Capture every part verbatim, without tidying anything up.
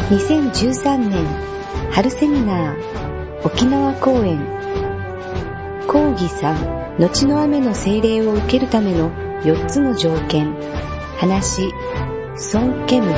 にせんじゅうさんねん春セミナー沖縄公演講義さん後の雨の聖霊を受けるためのよっつの条件話손 깨물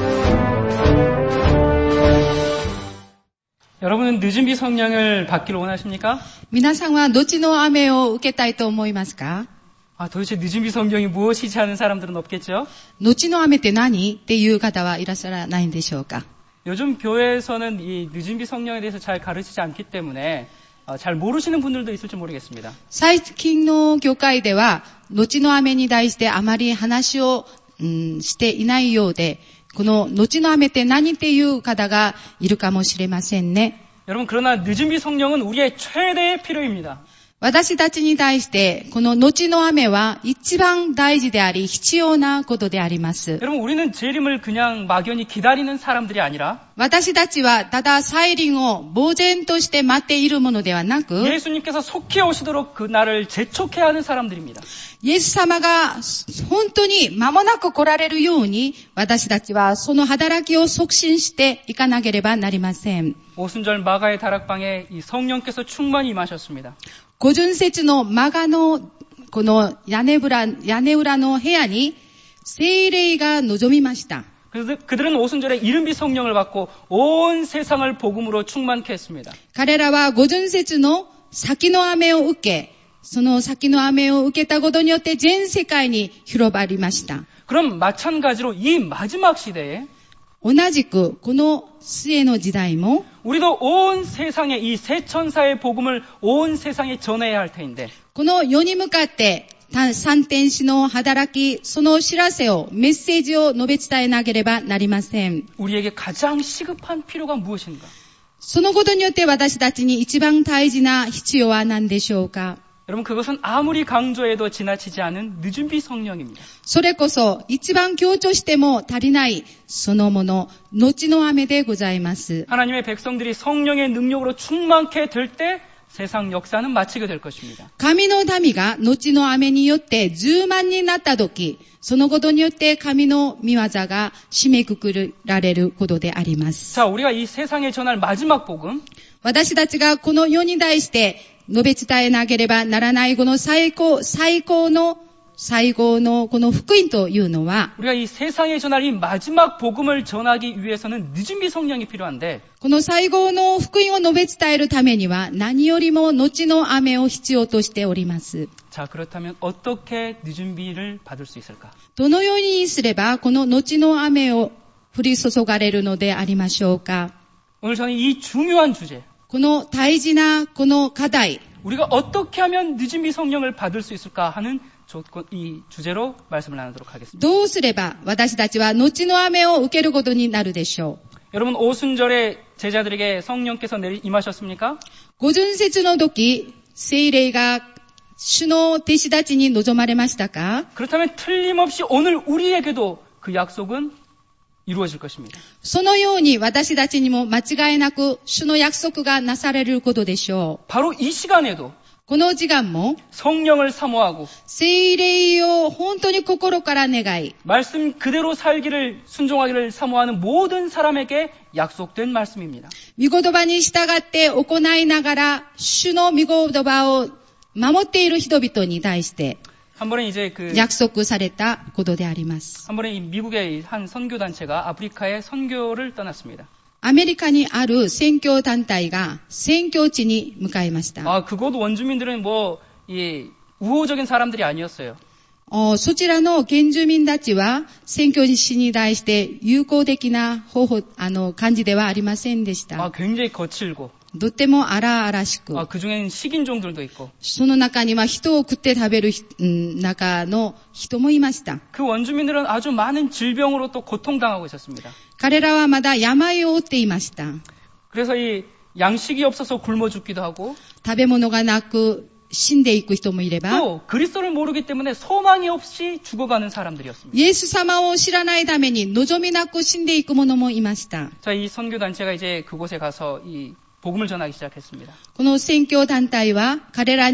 여러분은 늦은 비 성령을 받기를 원하십니까? 皆さんはどっちの雨を受けたいと思いますか? 아, 도대체 늦은 비 성령이 무엇이지 하는 사람들은 없겠죠? 後の雨って何っていう方はいらっしゃらないんでしょうか? 요즘 교회에서는 이 늦은 비 성령에 대해서 잘 가르치지 않기 때문에 어, 잘 모르시는 분들도 있을지 모르겠습니다. 最近の教会では後の雨に対してあまり話を、うん、していないようで、この後の雨って何っていう方がいるかもしれませんね。 여러분 그러나 늦은 비 성령은 우리의 최대의 필요입니다. 私たちに対してこの後の雨は一番大事であり必要なことであります。 여러분 우리는 재림을 그냥 막연히 기다리는 사람들이 아니라 私たちはただ再臨を呆然として待っているものではなく 예수님께서 속히 오시도록 그 날을 재촉해야 하는 사람들입니다. イエス様が本当に間もなく来られるように私たちはその働きを促進していかなければなりません。 오순절 마가의 다락방에 이 성령께서 충만히 임하셨습니다. 五巡節のマガのこの屋根裏、屋根裏の部屋に聖霊が望みました。 그들은 오순절에 이른비 성령을 받고 온 세상을 복음으로 충만케 했습니다. 彼らは五巡節の先の雨を受け、その先の雨を受けたことによって全世界に広まりました。 그럼 마찬가지로 이 마지막 시대에 同じくこの末の時代も 우리도 온 세상에 이 새 천사의 복음을 온 세상에 전해야 할 터인데 この世に向かって三天使の働き、その知らせを、メッセージを述べ伝えなければなりません。 우리에게 가장 시급한 필요가 무엇인가? そのことによって私たちに一番大事な必要は何でしょうか? 여러분 그것은 아무리 강조해도 지나치지 않은 늦은 비 성령입니다. それこそ一番強調しても足りないそのもの、後の雨でございます。 하나님의 백성들이 성령의 능력으로 충만케 될 때 세상 역사는 마치게 될 것입니다. 神の民が後の雨によって充満になったとき、そのことによって神の御業が締めくくられることであります。 자, 우리가 이 세상에 전할 마지막 복음, 私たちがこの世に対して述べ伝えなければならないこの最高、最高の最後のこの福音というのは 우리가 이 세상에 전할 이 마지막 복음을 전하기 위해서는 늦은 비 성령이 필요한데 この最後の福音を述べ伝えるためには何よりも後の雨を必要としております。 자, 그렇다면 어떻게 늦은 비를 받을 수 있을까? どのようにすればこの後の雨を降り注がれるのでありましょうか? 오늘 저는 이 중요한 주제, この大事なこの課題 우리가 어떻게 하면 늦은 비 성령을 받을 수 있을까 하는 이 주제로 말씀을 나누도록 하겠습니다. どうすれば私たちは後の雨を受けることになるでしょう? 여러분 오순절에 제자들에게 성령께서 내리 임하셨습니까? 五巡節の時、聖霊が主の弟子たちに望まれましたか? 그렇다면 틀림없이 오늘 우리에게도 그 약속은 이루어질 것입니다. そのように私たちにも間違いなく主の約束がなされることでしょう。 바로 이 시간에도 この時間も 성령을 사모하고 聖霊を本当に心から願い 말씀 그대로 살기를 순종하기를 사모하는 모든 사람에게 약속된 말씀입니다. 御言葉に従って行いながら主の御言葉を守っている人々に対して 한 번에 이제 그 約束されたことであります。 한 번에 이 미국의 한 선교 단체가 아프리카에 선교를 떠났습니다. アメリカにある宣教団体が宣教地に向かいました。 아, 그곳 원주민들은 뭐, 이, 우호적인 사람들이 아니었어요. そちらの原住民たちは宣教師に対して友好的な方法、あの、感じではありませんでした。 아, 굉장히 거칠고. とても荒々しく。 아, 그 중에는 식인종들도 있고. その中には人を食って食べる中の人もいました。 그 원주민들은 아주 많은 질병으로 또 고통당하고 있었습니다. 彼らはまだ病を負っていました。 그래서 이 양식이 없어서 굶어 죽기도 하고 食べ物がなく死んでいく人もいれば 또 그리스도를 모르기 때문에 소망이 없이 죽어가는 사람들이었습니다. イエス様を知らないために望みなく死んでいく者もいました。 자, 이 선교 단체가 이제 그곳에 가서 이 복음을 전하기 시작했습니다. この宣教団体は彼らに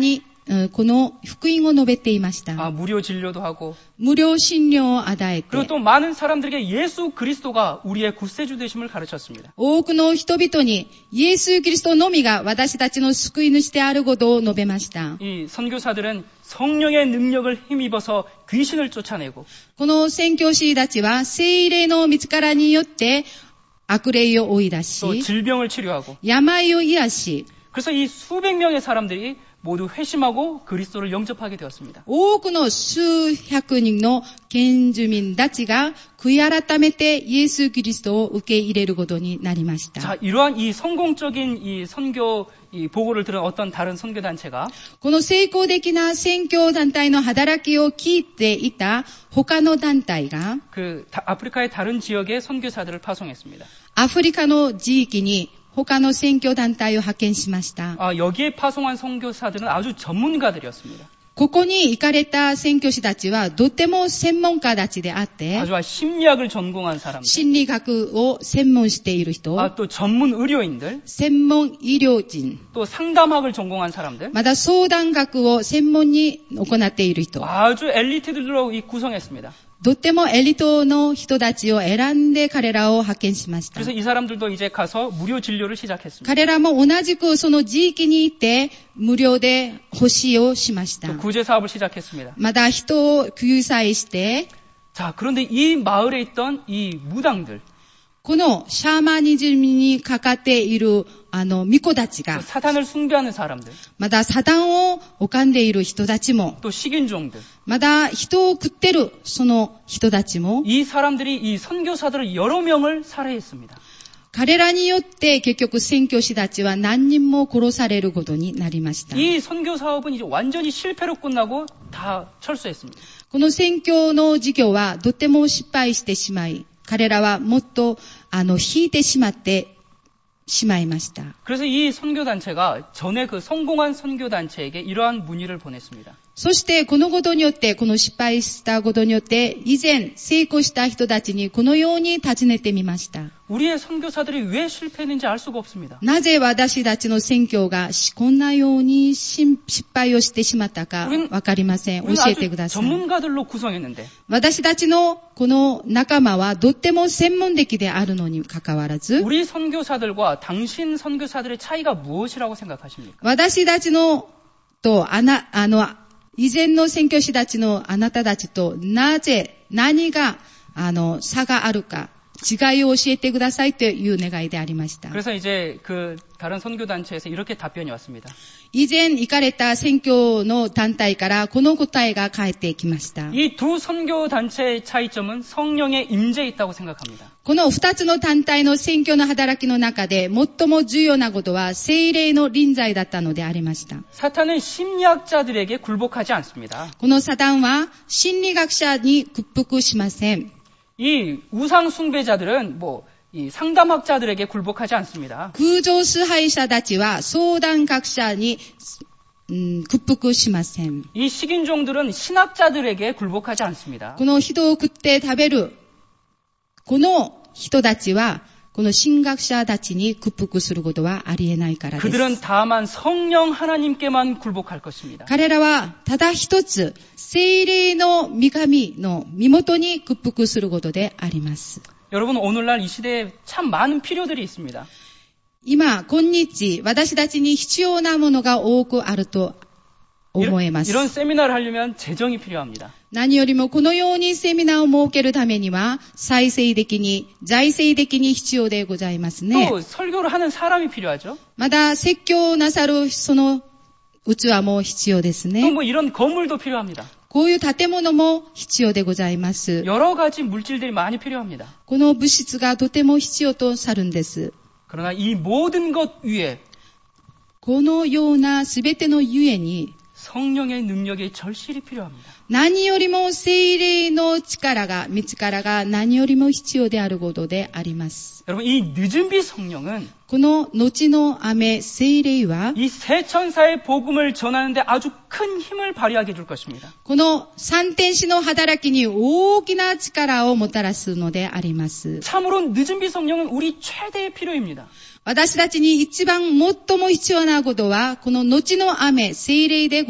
この福音を述べていました。 아, 무료 진료도 하고 無料診療を与え 그리고 て、 또 많은 사람들에게 예수 그리스도가 우리의 구세주 되심을 가르쳤습니다. 多くの人々にイエス・キリストのみが私たちの救い主であることを述べました。 이 선교사들은 성령의 능력을 힘입어서 귀신을 쫓아내고 この宣教師たちは聖霊の道からによって悪霊を追い出 또 し、 질병을 치료하고 病を癒し、 그래서 이 수백 명의 사람들이 모두 회심하고 그리스도를 영접하게 되었습니다. 多くの数百人の原住民たちが悔い改めてイエス・キリストを受け入れることになりました。 자, 이러한 이 성공적인 이 선교 이 보고를 들은 어떤 다른 선교 단체가 この成功的な宣教団体の働きを聞いていた他の団体が 그 다- 아프리카의 다른 지역에 선교사들을 파송했습니다. アフリカの地域に他の宣教団体を派遣しました。 아, 여기에 파송한 선교사들은 아주 전문가들이었습니다. ここに行かれた宣教師たちはとても専門家たちであって、 아주 심리학을 전공한 사람들, 心理学を専門している人、 아, 또 전문 의료인들, 専門医療人、 또 상담학을 전공한 사람들, また相談学を専門に行っている人、 아주 엘리트들로 이 구성했습니다. とってもエリートの人たちを選んで彼らを派遣しました。 그래서 이 사람들도 이제 가서 무료 진료를 시작했습니다. 彼らも同じくその地域に行って無料で奉仕をしました。 또 구제 사업을 시작했습니다. また人を救済して、 자, 그런데 이 마을에 있던 이 무당들, このシャーマニズムにかかっているあの巫女たち 또 が、 사탄을 숭배하는 사람들, またサタンを拝んでいる人たちも、 또 식인종들, また人を食ってるその人たちも、 이 사람들이 이 선교사들을 여러 명을 살해했습니다. 彼らによって結局宣教師たちは何人も殺されることになりました。 이 선교 사업은 이제 완전히 실패로 끝나고 다 철수했습니다. この宣教の事業はとても失敗してしまい、彼らはもっとあの引いてしまってしまいました。 그래서 이 선교 단체가 전에 그 성공한 선교 단체에게 이러한 문의를 보냈습니다. そしてこのことによって、この失敗したことによって、以前成功した人たちにこのように尋ねてみました。 우리의 선교사들이 왜 실패했는지 알 수가 없습니다. なぜ私たちの宣教がこんなように失敗をしてしまったかわかりません。教 우리는 えてく 아주 ださい。 전문가들로 구성했는데 私たちのこの仲間はとっても専門的であるのにかかわらず、 우리 선교사들과 당신 선교사들의 차이가 무엇이라고 생각하십니까? 私たちのとあなあの以前の宣教師たちのあなたたちとなぜ何があの差があるか違いを教えてくださいという願いでありました。 그래서 이제 그 다른 선교 단체에서 이렇게 답변이 왔습니다. 以前行かれた宣教の団体からこの答えが返ってきました。 이 두 선교 단체의 차이점은 성령의 임재에 있다고 생각합니다. この二つの団体の宣教の働きの中で最も重要なことは聖霊の臨在だったのでありました。 사탄은 심리학자들에게 굴복하지 않습니다. このサタンは心理学者に屈服しません。 이 우상 숭배자들은 뭐 이 상담학자들에게 굴복하지 않습니다. 空上崇拝者たちは相談学者に、うん、屈服しません。 이 식인종들은 신학자들에게 굴복하지 않습니다. この人を食って食べる、この人たちは、この神学者たちに屈服することはありえないからです。 그들은 다만 성령 하나님께만 굴복할 것입니다. 彼らはただ一つ、聖霊の御神の身元に屈服することであります。 여러분 오늘날 이 시대에 참 많은 필요들이 있습니다. 今、今日、私たちに必要なものが多くあると思えます。 이런 세미나를 하려면 재정이 필요합니다. 何よりもこのようにセミナーを設けるためには、財政的に、財政的に必要でございますね。 또 설교를 하는 사람이 필요하죠. また、説教なさるその器も必要です 또 ね。 뭐 이런 건물도 필요합니다. こういう建物も必要でございます。 여러 가지 물질들이 많이 필요합니다. この物質がとても必要とさるんです。 그러나 이 모든 것 위에 このようなすべてのゆえに、 성령의 능력의 절실히 필요합니다. 何よりも聖霊の力が、御力が何よりも必要であることであります。 여러분 이 늦은 비 성령은 この後の雨、聖霊は、 이 새 천사의 복음을 전하는데 아주 큰 힘을 발휘하게 줄 것입니다. この三天使の働きに大きな力をもたらすのであります。 참으로 늦은 비 성령은 우리 최대의 필요입니다. 私たちに一番最も必要なことは、この後の雨、聖霊でございます。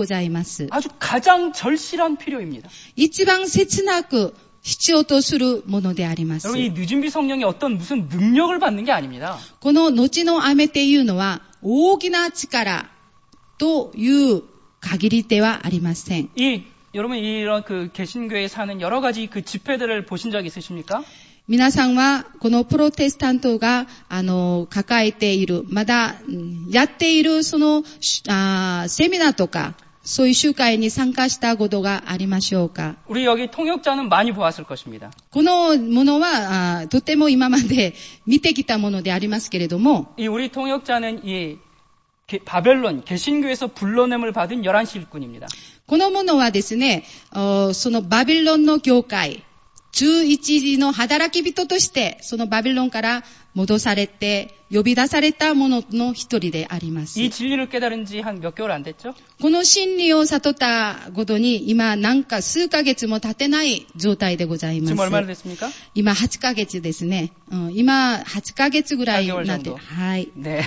ございます。 아주 가장 절실한 필요입니다. 一番切なく必要とするものであります。 여러분, 이 늦은비 성령이 어떤 무슨 능력을 받는 게 아닙니다. この後の雨っていうのは大きな力という限りではありません。 이 여러분 이런 그 개신교에 사는 여러 가지 그 집회들을 보신 적 있으십니까? 皆さんはこのプロテスタントがあの抱えているまだうんやっているそのあセミナーとかそういう集会に参加したことがありましょうか。 우리 여기 통역자는 많이 보았을 것입니다. このものはあとても今まで見てきたものでありますけれども、 이 우리 통역자는 이 게, 바벨론 개신교에서 불러냄을 받은 열한 시 일꾼입니다. このものはですね、そのバビロンの教会、じゅういちじの働き人として、そのバビロンから戻されて、呼び出されたものの一人であります。 이 진리를 깨달은 지 한 몇 개월 안 됐죠? この真理を悟ったことに、今なんか数ヶ月も経てない状態でございます。 지금 얼마나 됐습니까? 今はちかげつですね。うん、今はちかげつぐらいになって、はい。 네.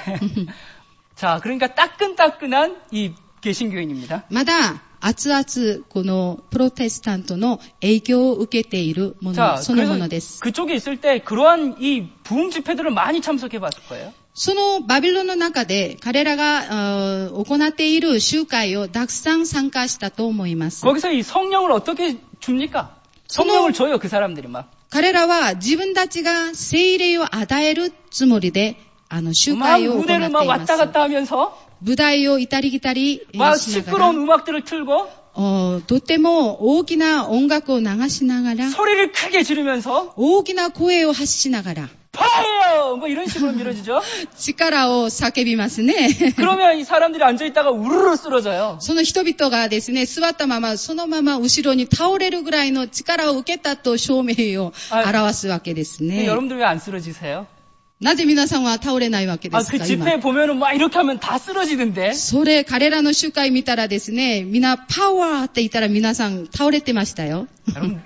자, 그러니까 따끈따끈한 이 개신교인입니다. まだ熱々このプロテスタントの影響を受けているものそのものです。 그쪽에 있을 때 그러한 이 부흥 집회들을 많이 참석해 봤을 거예요. そのバビロンの中で彼らが行っている集会をたくさん参加したと思います。 거기서 이 성령을 어떻게 줍니까? 성령을 줘요, 그 사람들이 막. 彼らは自分たちが聖霊を与えるつもりであの集会を行っています。 무대를 막 왔다 갔다 하면서 舞台をいたり来たりしな 막 が 시끄러운 ら、 음악들을 틀고 おとても大きな音楽を流しながら、 소리를 크게 지르면서 大きな声を発しながら、 파이어! 뭐 이런 식으로 밀어지죠. 力を叫びますね。 그러면 이 사람들이 앉아있다가 우르르 쓰러져요. その人々がですね、座ったまま、そのまま後ろに倒れるぐらいの力を受けたと証明を表すわけですね。 여러분들 왜 안 쓰러지세요? なぜ皆さんは倒れないわけで 아, すか 그 집회 보면은 막 이렇게 하면 다 쓰러지던데. それ、彼らの集会見たらですね、みんなパワーって言ったら皆さん倒れてましたよ。 여러분,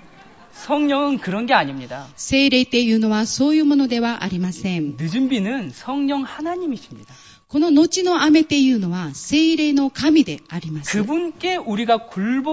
성령은 그런 게 아닙니다. 聖霊っていうのはそういうものではありません。 늦은 비는 성령 하나님이십니다. この後の雨っていうのは聖霊の神であります。 그분께 우리가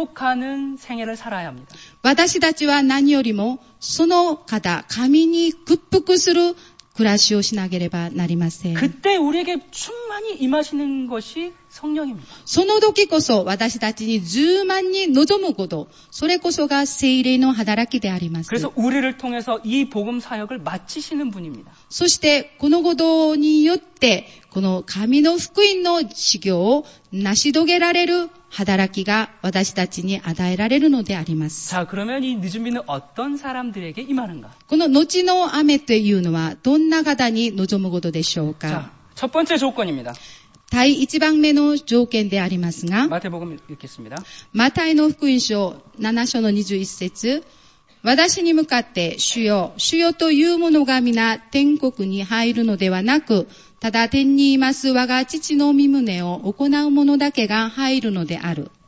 굴복하는 생애를 살아야 합니다. 私たちは何よりもその方、神に屈服する暮らしをしなければなりません。 그때 우리에게 충만히 임하시는 것이 성령입니다. その時こそ私たちに充満に望むこと、それこそが聖霊の働きであります。 그래서 우리를 통해서 이 복음 사역을 마치시는 분입니다. そしてこのことによってこの神の福音の修行を成し遂げられる働きが私たちに与えられるのであります。 자, 그러면 이 늦은 비는 어떤 사람들에게 임하는가? この後の雨というのはどんな方に望むことでしょうか。 자, 첫 번째 조건입니다. 第一番目の条件でありますが、 마태복음 읽겠습니다. マタイの福音書なな章のにじゅういち節、私に向かって主よ、主よという者が皆天国に入るのではなく、ただ天にいます我が父の御旨を行う者だけが入るのである。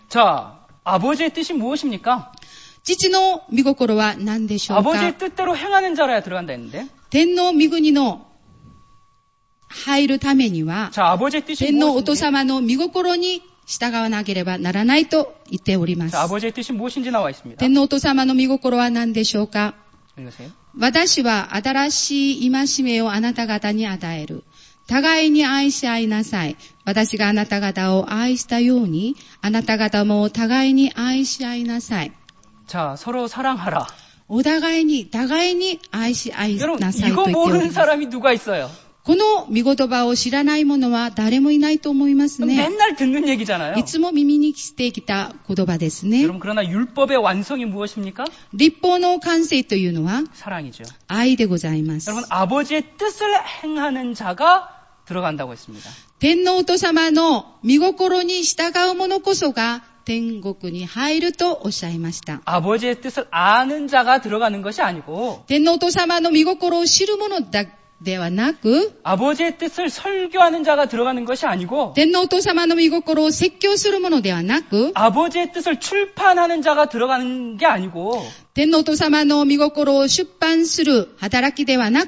자, 아버지의 뜻이 무엇입니까? 父の御心は何でしょうか。 아버지의 뜻대로 행하는 자라야 들어간다 했는데. 天の御国の入るためには、 자, 아버지의 뜻이 天のお父 무엇인지. 様の御心に従わなければならないと言っております。 자, 아버지의 뜻이 무엇인지 나와 있습니다. 天のお父様の御心は何でしょうか。 읽으세요. 私は新しい戒めをあなた方に与える。互いに愛し合いなさい。私があなた方を愛したように、あなた方も互いに愛し合いなさい。 자, 서로 사랑하라. お互いに、互いに愛し合い 여러분, なさいと 이거 言っており 모르는 ます。 사람이 누가 있어요? この御言葉を知らない者は誰もいないと思いますね。 맨날 듣는 얘기잖아요. いつも耳にしてきた言葉ですね。 여러분, 그러나 율법의 완성이 무엇입니까? 律法の完成というのは 사랑이죠. 愛でございます。 여러분, 아버지의 뜻을 행하는 자가 들어간다고 했습니다. 天皇お父様の御心に従う者こそが天国に入るとおっしゃいました。 아버지의 뜻을 아는 자가 들어가는 것이 아니고 天皇お父様の御心を知る者だではなく、 아버지의 뜻을 설교하는 자가 들어가는 것이 아니고 天皇お父様の御心を説教する者ではなく、 아버지의 뜻을 출판하는 자가 들어가는 게 아니고 天皇お父様の御心を出版する働きではなく、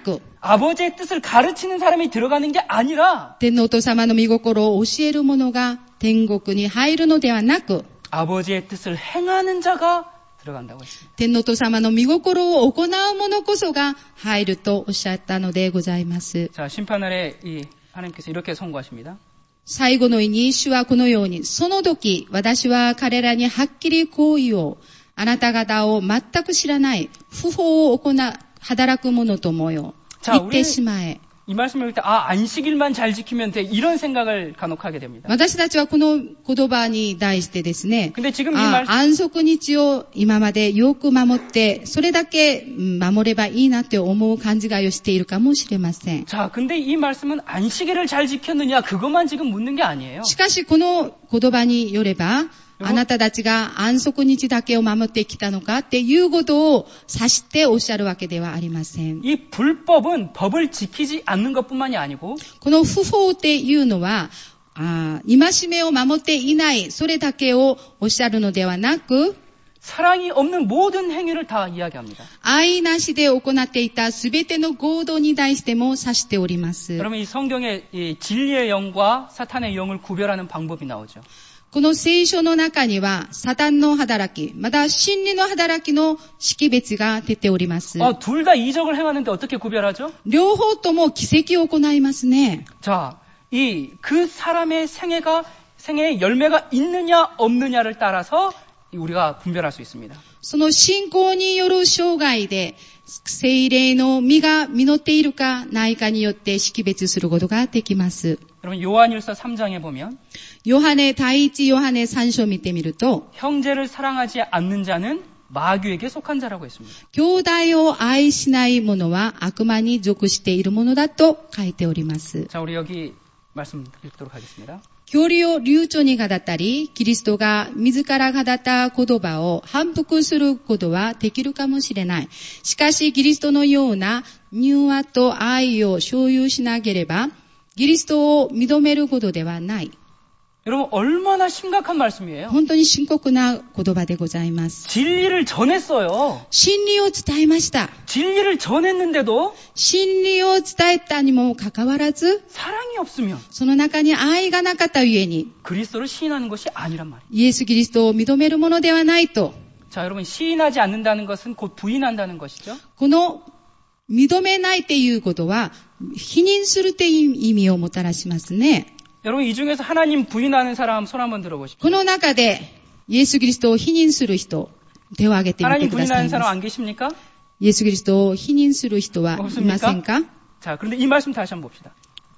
아버지의 뜻을 가르치는 사람이 들어가는 게 아니라 天皇お父様の御心を教える者が天国に入るのではなく、 아버지의 뜻을 행하는 자가 들어간다고 했습니다. 天皇お父様の御心を行う者こそが入るとおっしゃったのでございます。 자, 심판날에 이 하나님께서 이렇게 선고하십니다. 最後の日に主はこのように、その時私は彼らにはっきりこう言おう。あなた方を全く知らない不法を行う働く者ともよ。 자, 言ってしまえ。 이 말씀을 읽을 때, 아, 안식일만 잘 지키면 돼. 이런 생각을 간혹 하게 됩니다. 私たちはこの言葉に対してですね、 근데 지금 이 あ 말, 安息日を今までよく守って、それだけ守ればいいなって思う勘違いをしているかもしれません。 자, 근데 이 말씀은 안식일을 잘 지켰느냐, 그것만 지금 묻는 게 아니에요. しかしこの言葉によれば、あなたたちが安息日だけを守ってきたのかっていうことを指しておっしゃるわけではありません。 이 불법은 법을 지키지 않는 것뿐만이 아니고 この不法っていうのは、あ戒めを守っていない、それだけをおっしゃるのではなく、 사랑이 없는 모든 행위를 다 이야기합니다. 愛なしで行っていたすべての行動に対しても指しております。 그러면 이 성경에 이 진리의 영과 사탄의 영을 구별하는 방법이 나오죠. この聖書の中には、サタンの働き、また真理の働きの識別が出ております。 아, 둘 다 이적을 행하는데 어떻게 구별하죠? 両方とも奇跡を行いますね。 자, 이 그 사람의 생애가 생애에 열매가 있느냐 없느냐를 따라서 우리가 분별할 수 있습니다. その信仰による生涯で、聖霊の実が実っているかないかによって識別することができます。 여러분 요한일서 삼 장에 보면 ヨハネ、第一ヨハネさん章を見てみると、 형제를 사랑하지 않는 자는 마귀에게 속한 자라고 했습니다. 兄弟を愛しない者は悪魔に属しているものだと書いております。 자, 우리 여기 말씀 읽도록 하겠습니다. 教理を流暢に語ったり、キリストが自ら語った言葉を反復することはできるかもしれない。しかし、キリストのような柔和と愛を所有しなければ、キリストを認めることではない。 여러분 얼마나 심각한 말씀이에요. 本当に深刻な言葉でございます。 진리를 전했어요. 真理を伝えました。 진리를 전했는데도 真理を伝えたにもかかわらず、 사랑이 없으면 その中に愛がなかったゆえに、 그리스도를 시인하는 것이 아니란 말이에요. イエス・キリストを認めるものではないと。 자, 여러분 시인하지 않는다는 것은 곧 부인한다는 것이죠. この認めないっていうことは、否認するっていう意味をもたらしますね。 여러분 이 중에서 하나님 부인하는 사람 손 한번 들어보십시오. この中で、イエス・キリストを否認する人、手を挙げてみて 하나님 くださ 부인하는 い 사람 ま 안 계십니까? す。イエス・キリストを否認する人はいませんか？ 자, 그런데 이 말씀 다시 한번 봅시다.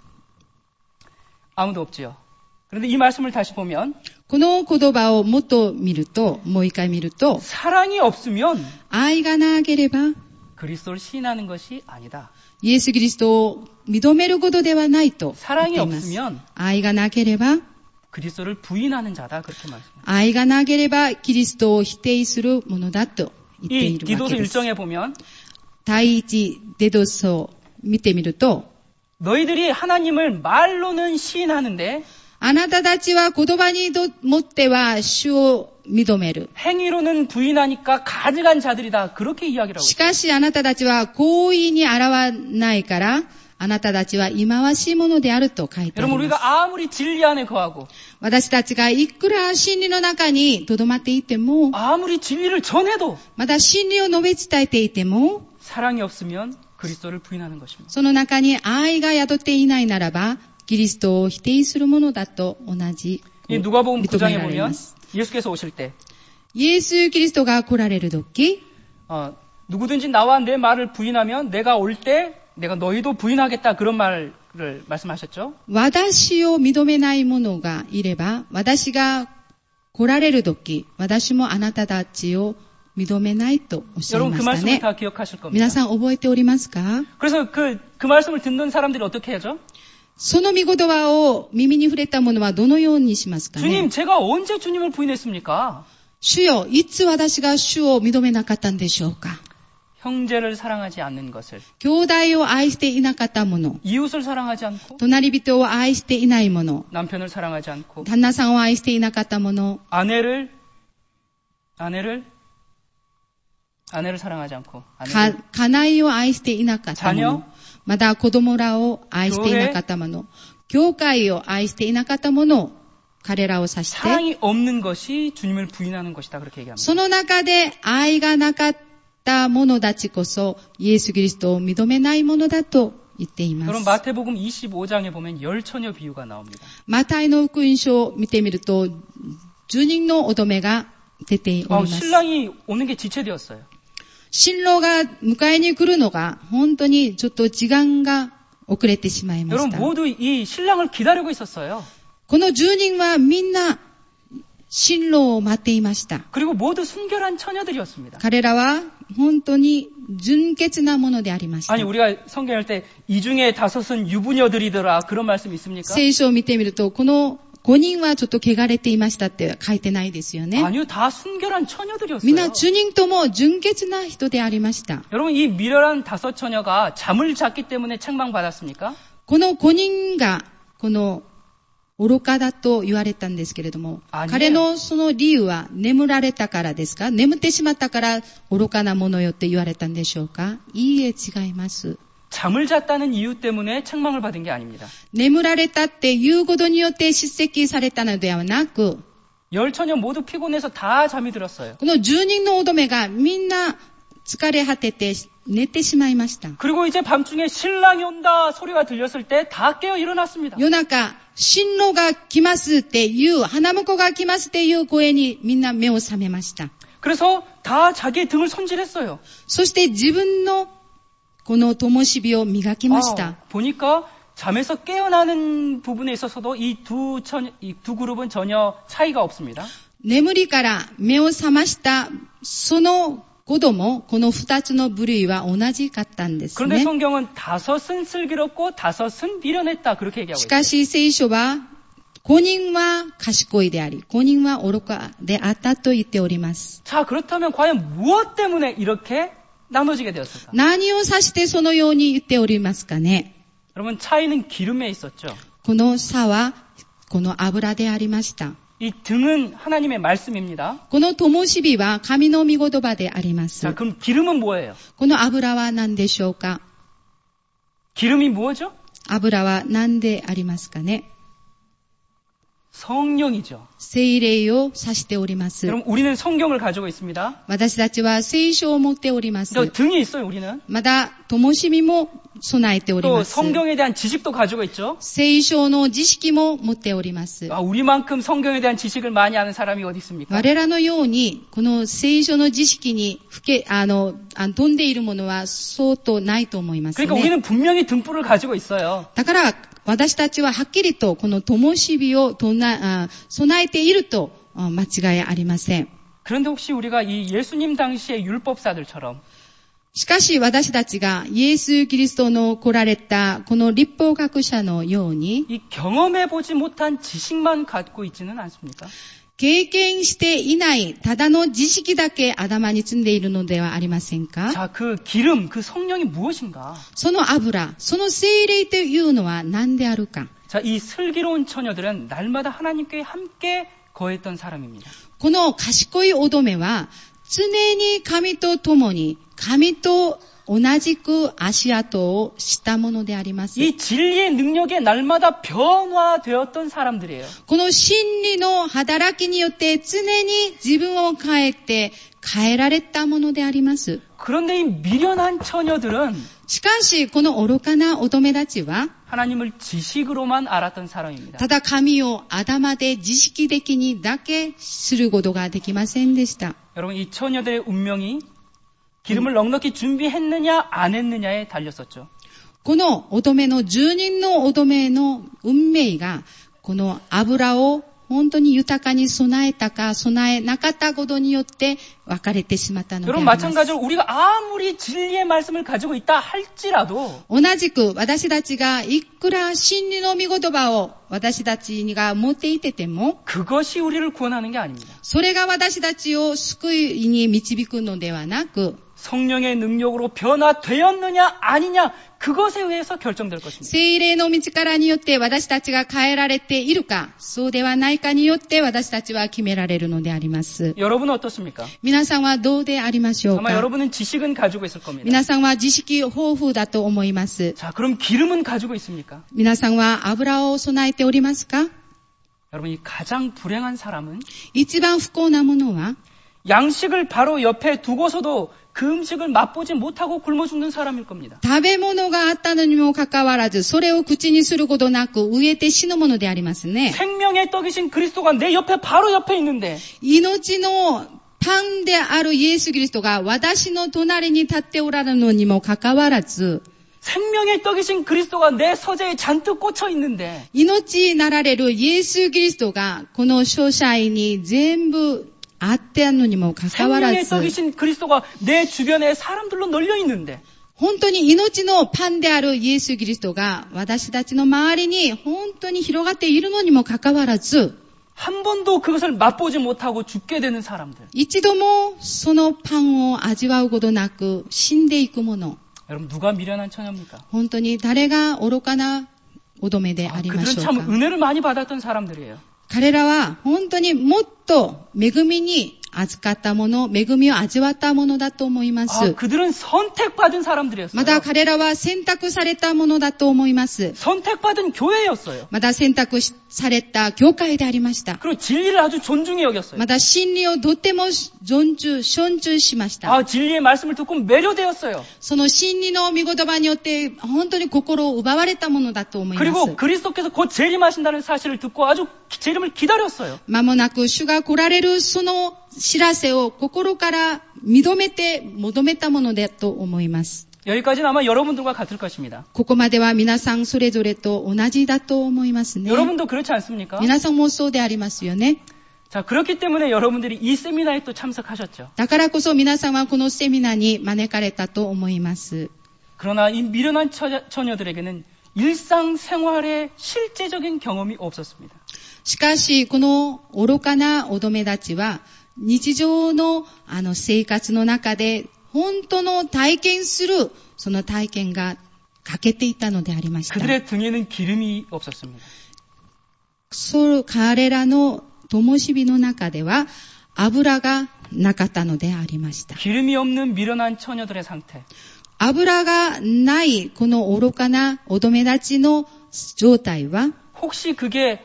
아무도 없지요. 그런데 이 말씀을 다시 보면 この言葉をもっと見ると、もう一回見ると、 사랑이 없으면 愛がなければ、 그리스도를 시인하는 것이 아니다. イエス・キリストを認めることではないと言って 사랑이 います。 없으면 愛がなければ、 그리스도를 부인하는 자다 그렇게 말씀합니다. 愛がなければキリストを否定するものだと言ってい 이 るわ 디도서 けです 일 장에 보면 第一デドスを見てみると、 너희들이 하나님을 말로는 시인하는데 あなたたちは言葉にもっては主を認める。 행위로는 부인하니까 가증한 자들이다. 그렇게 이야기를 하고 し 있어요. かしあなたたちは行為に表わないから、あなたたちは忌まわしいものであると書いてあり 여러분 ます。 우리가 아무리 진리 안에 거하고 私たちがいくら真理の中に留まっていても、 아무리 진리를 전해도 また真理を述べ伝えていても、 사랑이 없으면 그리스도를 부인하는 것입니다. その中に愛が宿っていないならば、キリストを否定するものだと同じ 이 누가복음 구 認め 장에 られ 보면 ます。 예수께서 오실 때 イエス・キリストが来られるとき、 어, 누구든지 나와 내 말을 부인하면 내가 올 때 내가 너희도 부인하겠다 그런 말을 말씀하셨죠. 私を認めない者がいれば、私が来られるとき、私もあなたたちを認めないとおっしゃい 여러분 ま 그 した 말씀을 ね。 다 기억하실 겁니다. 皆さん覚えておりますか？ 그래서 그, 그 말씀을 듣는 사람들이 어떻게 하죠? その御言葉を耳に触れた者はどのようにしますかね？ 주님, 제가 언제 주님을 부인했습니까? 主よ、いつ私が主を認めなかったんでしょうか？ 형제를 사랑하지 않는 것을, 兄弟を愛していなかった者、 이웃을 사랑하지 않고, 隣人を愛していない者、 남편을 사랑하지 않고, 旦那さんを愛していなかった者、 아내를, 아내를 아내를 사랑하지 않고 か 아내를 家内を愛していなかったも 자녀 の、また子供らを愛していなかったもの、教会を愛していなかったものを彼らを指して、 사랑이 없는 것이 주님을 부인하는 것이다 그렇게 얘기합니다. その中で愛がなかった者たちこそイエス・キリストを認めないものだと言っていま 여러분 す。 마태복음 이십오 장에 보면 열 처녀 비유가 나옵니다. マタイの福音書を見てみると、じゅうにんの乙女が出てお 어, ります。 신랑이 오는 게 지체되었어요. 新郎が迎えに来るのが本当にちょっと時間が遅れてしまいまし 여러분 た。 모두 이 신랑을 기다리고 있었어요. このじゅうにんはみんな新郎を待っていました。 그리고 모두 순결한 처녀들이었습니다. 彼らは本当に純潔なものでありました。 아니 우리가 성경할 때 이 중에 다섯은 유부녀들이더라 그런 말씀 있습니까? 聖書を見てみると、このごにんはちょっと汚れていましたって書いてないですよね。 아니요, 다 순결한 처녀들이었어요. みんなじゅうにんとも純潔な人でありました。 여러분 이 미련한 다섯 처녀가 잠을 잤기 때문에 책망받았습니까? このごにんがこの愚かだと言われたんですけれども、彼のその理由は眠られたからですか？眠ってしまったから愚かなものよって言われたんでしょうか？いいえ、違います。 잠을 잤다는 이유 때문에 책망을 받은 게 아닙니다. 眠られたっていうことによって叱責されたのではなく、 열 처녀 모두 피곤해서 다 잠이 들었어요. このじゅうにんの乙女がみんな疲れ果てて寝てしまいました。 그리고 이제 밤중에 신랑이 온다 소리가 들렸을 때 다 깨어 일어났습니다. 夜中、新郎が来ますっていう、花婿が来ますっていう声にみんな目を覚めました。 그래서 다 자기의 등을 손질했어요. そして自分のこの灯火を磨きました。 아, 보니까 잠에서 깨어나는 부분에 있어서도 이 두 처녀, 이 두 그룹은 전혀 차이가 없습니다. 眠りから目を覚ましたその子供、この二つの部類は同じかったんです 그런데 ね。 성경은 다섯은 슬기롭고 다섯은 미련했다 그렇게 얘기하고 し 있어요. かし聖書はごにんは賢いであり、ごにんは愚かであったと言っております。 자, 그렇다면 과연 무엇 때문에 이렇게 나눠지게 되었을까? 何を指してそのように言っておりますかね。 여러분 차이는 기름에 있었죠. この差はこの油でありました。 이 등은 하나님의 말씀입니다. この灯火は神の御言葉であります。 자, 그럼 기름은 뭐예요? この油は何でしょうか？ 기름이 뭐죠? 油は何でありますかね？ 성령이죠. 聖霊を指しております。 여러분 우리는 성경을 가지고 있습니다. 私たちは聖書を持っております。 또 등이 있어요, 우리는. また、灯火も備えており 또 ます。 성경에 대한 지식도 가지고 있죠. 聖書の知識も持っております。 아, 우리만큼 성경에 대한 지식을 많이 아는 사람이 어디 있습니까? 我らのように、この聖書の知識にふけ、あの、あ飛んでいるものは相当ないと思いますね。 그러니까 우리는 분명히 등불을 가지고 있어요. だから、私たちははっきりとこの灯火をとなあ備えているとあ間違いありません。 그런데 혹시 우리가 이 예수님 당시의 율법사들처럼 しかし私たちがイエス・キリストの来られたこの立法学者のように 이 경험해보지 못한 지식만 갖고 있지는 않습니까? 経験していないただの知識だけ頭に積んでいるのではありませんか？ 자, 그 기름, 그 성령이 무엇인가? その油、その聖霊というのは何であるか？ 자, 이 슬기로운 처녀들은 날마다 하나님께 함께 거했던 사람입니다. この賢い乙女は常に神と共に神と同じく足跡をしたものであります。 이 진리의 능력에 날마다 변화되었던 사람들이에요. この真理の働きによって常に自分を変えて変えられたものであります。 그런데 이 미련한 처녀들은 しかしこの愚かな乙女たちは 하나님을 지식으로만 알았던 사람입니다. ただ神を頭で知識的にだけすることができませんでした。 여러분 이 처녀들의 운명이 기름을 넉넉히 준비했느냐 안 했느냐에 달렸었죠. この乙女のじゅうにんの乙女の運命がこの油を本当に豊かに備えたか備えなかったことによって分かれてしまったのであり 여러분 ます。 마찬가지로 우리가 아무리 진리의 말씀을 가지고 있다 할지라도 同じく私たちがいくら真理の御言葉を私たちが持っていてても 그것이 우리를 구원하는 게 아닙니다. それが私たちを救いに導くのではなく 성령의 능력으로 변화되었느냐 아니냐 그것에 의해서 결정될 것입니다. 聖霊の道からによって私たちが変えられているか、そうではないかによって私たちは決められるのであります。 여러분은 어떻습니까? 皆さんはどうでありましょう 아마 か。 여러분은 지식은 가지고 있을 겁니다. 皆さんは知識豊富だと思います。 자, 그럼 기름은 가지고 있습니까? 皆さんは油を備えておりますか。 여러분이 가장 불행한 사람은 一番不幸なものは 양식을 바로 옆에 두고서도 그 음식을 맛보지 못하고 굶어 죽는 사람일 겁니다. 食べ物があったのにもかかわらず、それを口にすることなく飢えて死ぬものでありますね。 생명의 떡이신 그리스도가 내 옆에 바로 옆에 있는데 命のパンであるイエス・キリストが私の隣に立っておられるのにもかかわらず、 생명의 떡이신 그리스도가 내 서재에 잔뜩 꽂혀 있는데 命なられるイエス・キリストがこの書斎に全部あってのにもかかわら 생명의 ず、 떡이신 그리스도가 내 주변에 사람들로 널려 있는데 本当に命のパンであるイエス・キリストが私たちの周りに本当に広がっているのにもかかわらず、 한 번도 그것을 맛보지 못하고 죽게 되는 사람들. 一度もそのパンを味わうことなく死んでいくもの。 여러분 누가 미련한 처녀입니까? 本当に誰が愚かな乙女であ 아, りま 그들은 しょう 참 か。 은혜를 많이 받았던 사람들이에요. 彼らは本当にもっと恵みに預かったもの、恵みを味わったものだと思いま 아, す。 그들은 선택받은 사람들이었어요. また彼らは選択されたものだと思います。 선택받은 교회였어요. また選択された教会でありました。 그리고 진리를 아주 존중히 여겼어요. また真理をとても尊重、尊重しました。 아, 진리의 말씀을 듣고 매료되었어요. その真理の御言葉によって本当に心を奪われたものだと思います。 그리고 그리스도께서 곧 재림하신다는 사실을 듣고 아주 재림을 기다렸어요. 間もなく主が来られるその知らせを心から認めて求めたものだと思います。 여기까지는 아마 여러분들과 같을 것입니다. ここまでは皆さんそれぞれと同じだと思いますね。 여러분도 그렇지 않습니까? 皆さんもそうでありますよね。 자, 그렇기 때문에 여러분들이 이 세미나에 또 참석하셨죠. だからこそ皆さんはこのセミナーに招かれたと思います。 그러나 이 미련한 처녀, 처녀들에게는 일상생활의 실제적인 경험이 없었습니다. しかしこの愚かな乙女たちは日常のあの生活の中で本当の体験するその体験が欠けていたのでありました。 그들의 등에는 기름이 없었습니다. そう彼らの灯火の中では油がなかったのでありました。 기름이 없는 미련한 처녀들의 상태. 油がないこの愚かな乙女たちの状態は 혹시 그게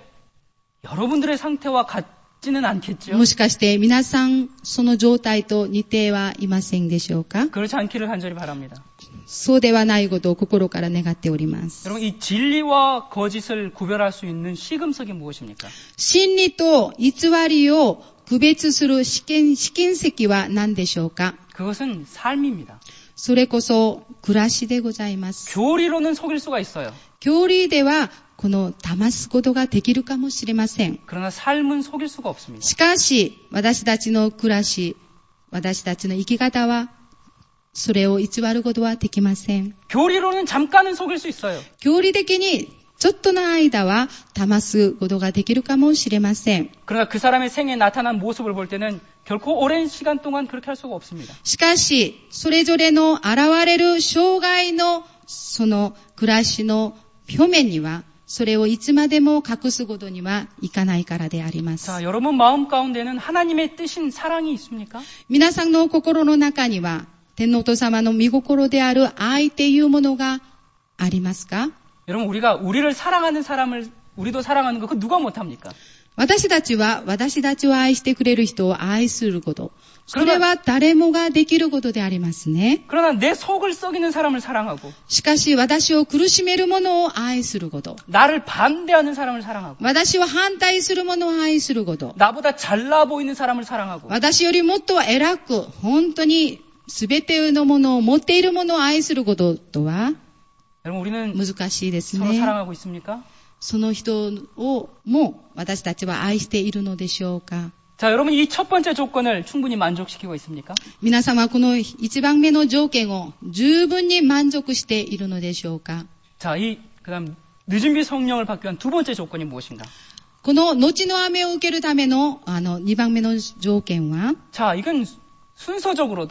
여러분들의 상태와 같지는 않겠죠? もしかして皆さんその状態と似てはいませんでしょうか。 그렇지 않기를 간절히 바랍니다. そうではないことを心から願っております。 여러분 이 진리와 거짓을 구별할 수 있는 시금석이 무엇입니까? 真理と偽りを区別する試験、試験石は何でしょうか。 그것은 삶입니다. それこそ暮らしでございます。 교리로는 속일 수가 있어요. 教理ではこの騙すことができるかもしれません。 그러나 삶은 속일 수가 없습니다. しかし私たちの暮らし、私たちの生き方はそれを偽ることはできません。 교리로는 잠깐은 속일 수 있어요. 教理的にちょっとの間は騙すことができるかもしれません。 그러나 그 사람의 생에 나타난 모습을 볼 때는 결코 오랜 시간 동안 그렇게 할 수가 없습니다. しかし、それぞれの現れる生涯のその暮らしの表面には、それをいつまでも隠すことにはいかないからであります。 자, 여러분 마음 가운데는 하나님의 뜻인 사랑이 있습니까? 皆さんの心の中には、天皇と様の御心である愛っていうものがありますか？ 여러분 우리가 우리를 사랑하는 사람을 우리도 사랑하는 거 그거 누가 못합니까? 私たちは私たちを愛してくれる人を愛すること。それは誰もができることでありますね。 그러나 내 속을 썩이는 사람을 사랑하고 しかし私を苦しめる者を愛すること。 나를 반대하는 사람을 사랑하고 私を反対する者を愛すること。 나보다 잘나 보이는 사람을 사랑하고 私よりもっと偉く、本当に全てのものを持っている者を愛することとは 여러분 우리는 難しいですね。 서로 사랑하고 있습니까? その人をも私たちは愛しているのでしょうか。 자, 여러분 이 첫 번째 조건을 충분히 만족시키고 있습니까? 皆様この一番目の条件を十分に満足しているのでしょうか。 자, 이 그다음 늦은 비 성령을 받기 위한 두 번째 조건이 무엇인가? この後の雨を受けるためのあの二番目の条件は、 자, 이건 순서적으로도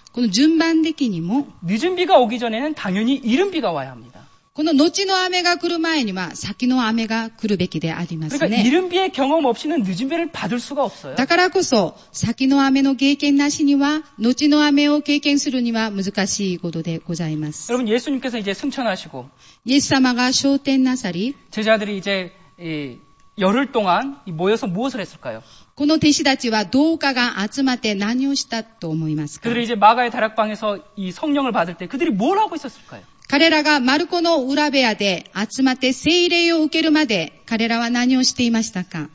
この順番的にも、 늦은 비가 오기 전에는 당연히 이른 비가 와야 합니다. この後の雨が来る前には先の雨が来るべきであります 그러니까 ね。 이른 비의 경험 없이는 늦은 비를 받을 수가 없어요. だからこそ、先の雨の経験なしには、後の雨を経験するには難しいことでございます。 여러분 예수님께서 이제 승천하시고 イエス様が昇天なさり、 제자들이 이제 이 열흘 동안 모여서 무엇을 했을까요? この弟子たちはどうかが集まって何をしたと思いますか？ 그들이 이제 마가의 다락방에서 이 성령을 받을 때 그들이 뭘 하고 있었을까요? 彼らがマルコの裏部屋で集まって聖霊を受けるまで彼らは何をしていましたか？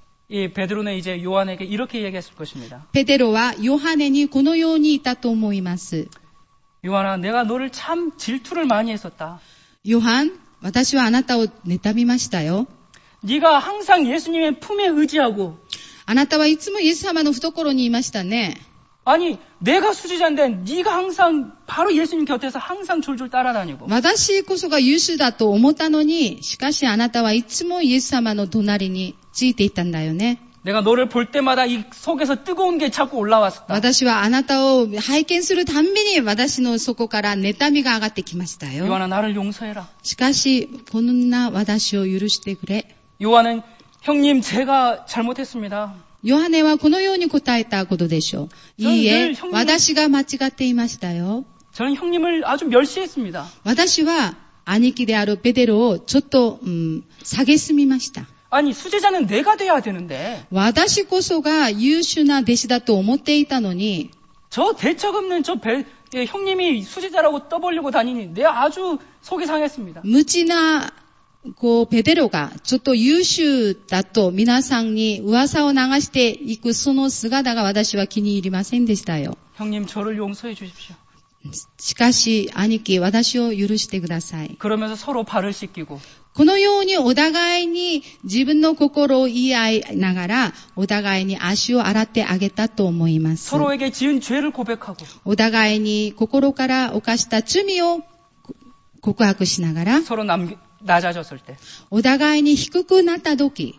이 베드로는 이제 요한에게 이렇게 얘기했을 것입니다. ペテロはヨハネにこのように言ったと思います。 요한아, 내가 너를 참 질투를 많이 했었다. ヨハン、私はあなたを妬みましたよ。 네가 항상 예수님의 품에 의지하고 あなたはいつもイエス様の懐にいましたね。 아니 내가 수지자인데 네가 항상 바로 예수님 곁에서 항상 졸졸 따라다니고 私こそが優秀だと思ったのに、しかしあなたはいつもイエス様の隣についていったんだよね。 내가 너를 볼 때마다 이 속에서 뜨거운 게 자꾸 올라왔었다. 私はあなたを拝見するたんびに私の底から妬みが上がってきましたよ。 요한아 나를 용서해라. しかし、こんな私を許してくれ。 요한은 형님 제가 잘못했습니다. ヨハネはこのように答えたことでしょう。いいえ、私が間違っていましたよ。 저는 형님을 아주 멸시했습니다. 私は兄貴であるペテロをちょっと、うん、蔑みました。 아니 수제자는 내가 돼야 되는데 私こそが優秀な弟子だと思っていたのに 저 대책 없는 저 배, 예, 형님이 수제자라고 떠벌리고 다니니 내가 아주 속이 상했습니다. 無知なこうペテロがちょっと優秀だと皆さんに噂を流していくその姿が私は気に入りませんでしたよ。 형님 저를 용서해 주십시오. しかし兄貴、私を許してください。 그러면서 서로 발을 씻기고 このようにお互いに自分の心を言い合いながらお互いに足を洗ってあげたと思います。 서로에게 지은 죄를 고백하고 お互いに心から犯した罪を告白しながら 서로 남, 낮아졌을 때 お互いに低くなった時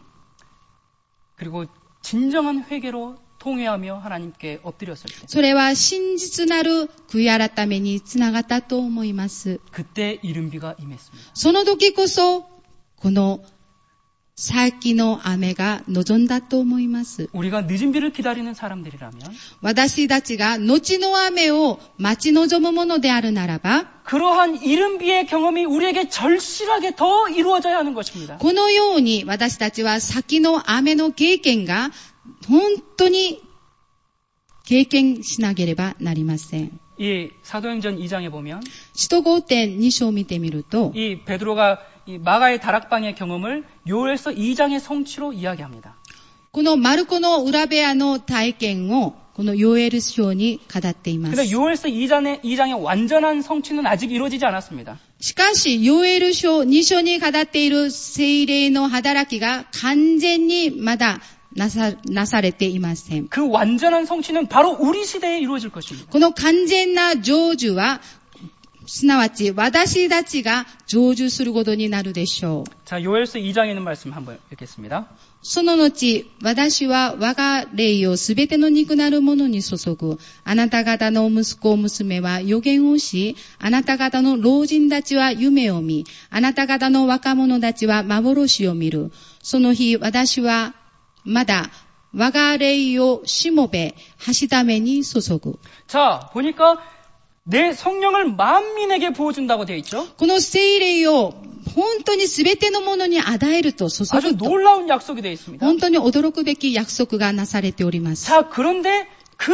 그리고 진정한 회개로 통회하며 하나님께 엎드렸을 때 それは真実なる悔い改めにつながったと思います。 그때 이른 비가 임했습니다. その時こそこの先の雨が望んだと思います。 우리가 늦은 비를 기다리는 사람들이라면 私たちが後の雨を待ち望むものであるならば 그러한 이른 비의 경험이 우리에게 절실하게 더 이루어져야 하는 것입니다. このように私たちは先の雨の経験が本当に経験しなければなりません。 이 사도행전 이 장에 보면 使徒行伝に章を見てみると 이 베드로가 이 마가의 다락방의 경험을 요엘서 이 장의 성취로 이야기합니다. このマルコの裏部屋の体験をこのヨエル書に語っていま 근데 す。 요엘서 이 장의, 이 장의 완전한 성취는 아직 이루어지지 않았습니다. しかし、ヨエル書に章に語っている聖霊の働きが完全にまだなさ、なされていません。 그 완전한 성취는 바로 우리 시대에 이루어질 것입니다. この完全な成就は、すなわち私たちが成就することになるでしょう。 자, 요엘서 이 장에 있는 말씀 한번 읽겠습니다. その後、私は我が霊をすべての肉なるものに注ぐ。あなた方の息子、娘は予言をし、あなた方の老人たちは夢を見、あなた方の若者たちは幻を見る。その日、私はまだ我が霊をしもべ、はしために注ぐ。 자, 보니까 내 성령을 만민에게 부어준다고 되어 있죠. この聖霊を本当にすべてのものに与えると注 아주 ぐと。 놀라운 약속이 되어 있습니다. 本当に驚くべき約束がなされております。 자, 그런데 그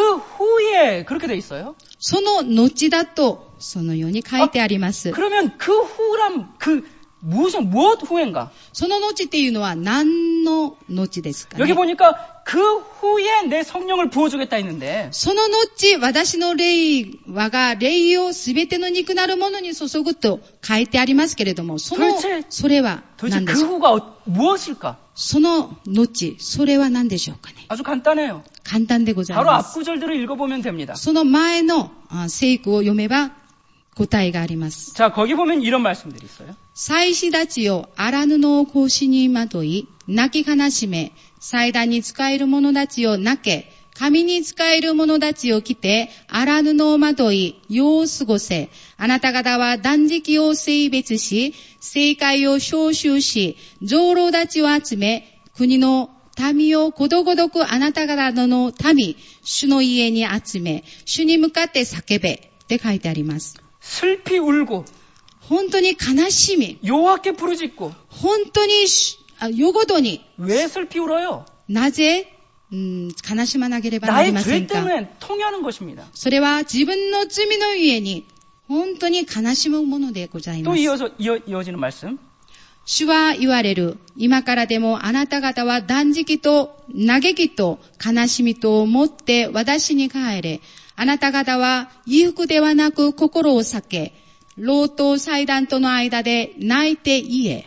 후에 그렇게 되어 있어요. その後だと、そのように書いてあります。 그러면 그 후란 그 무슨 무엇 후인가? その後っていうのは何の後ですか 여기 ね。 보니까 그 후에 내 성령을 부어주겠다 했는데 その後、私の霊、我が霊をすべての肉なるものに注ぐと書いてありますけれども、その、それは 도대체 何で 그 しょう 후가 어, 무엇일까? その後、それは何でしょうかね。 아주 간단해요. 簡単でござい 바로 ます。 앞구절들을 읽어보면 됩니다. その前のあ聖句を読めば答えがあります。 자, 거기 보면 이런 말씀들이 있어요. 祭司たちよ、荒布を腰にまとい、泣き悲しめ、祭壇に仕える者たちよ、泣け、 神に仕える者たちを着て、荒布をまとい、世を過ごせ。あなた方は断食を性別し、政界を召集し、長老たちを集め、国の民をことごとくあなた方の民、主の家に集め、主に向かって叫べ。って書いてあります。 슬피 울고 本当に悲しみ。 여호와께 부르짖고 本当に、夜ごとに。 왜 슬피 울어요? なぜ、うん、悲しまなければなり 나의 ませ 죄 んか。 때문에 통해하는 것입니다. それは自分の罪のゆえに、本当に悲しむものでございま 또 す。 이어서 이어, 이어지는 말씀. 主は言われる。今からでもあなた方は断食と嘆きと悲しみとを持って私に帰れ。あなた方は衣服ではなく心を避け、労と祭壇との間で泣いて言え。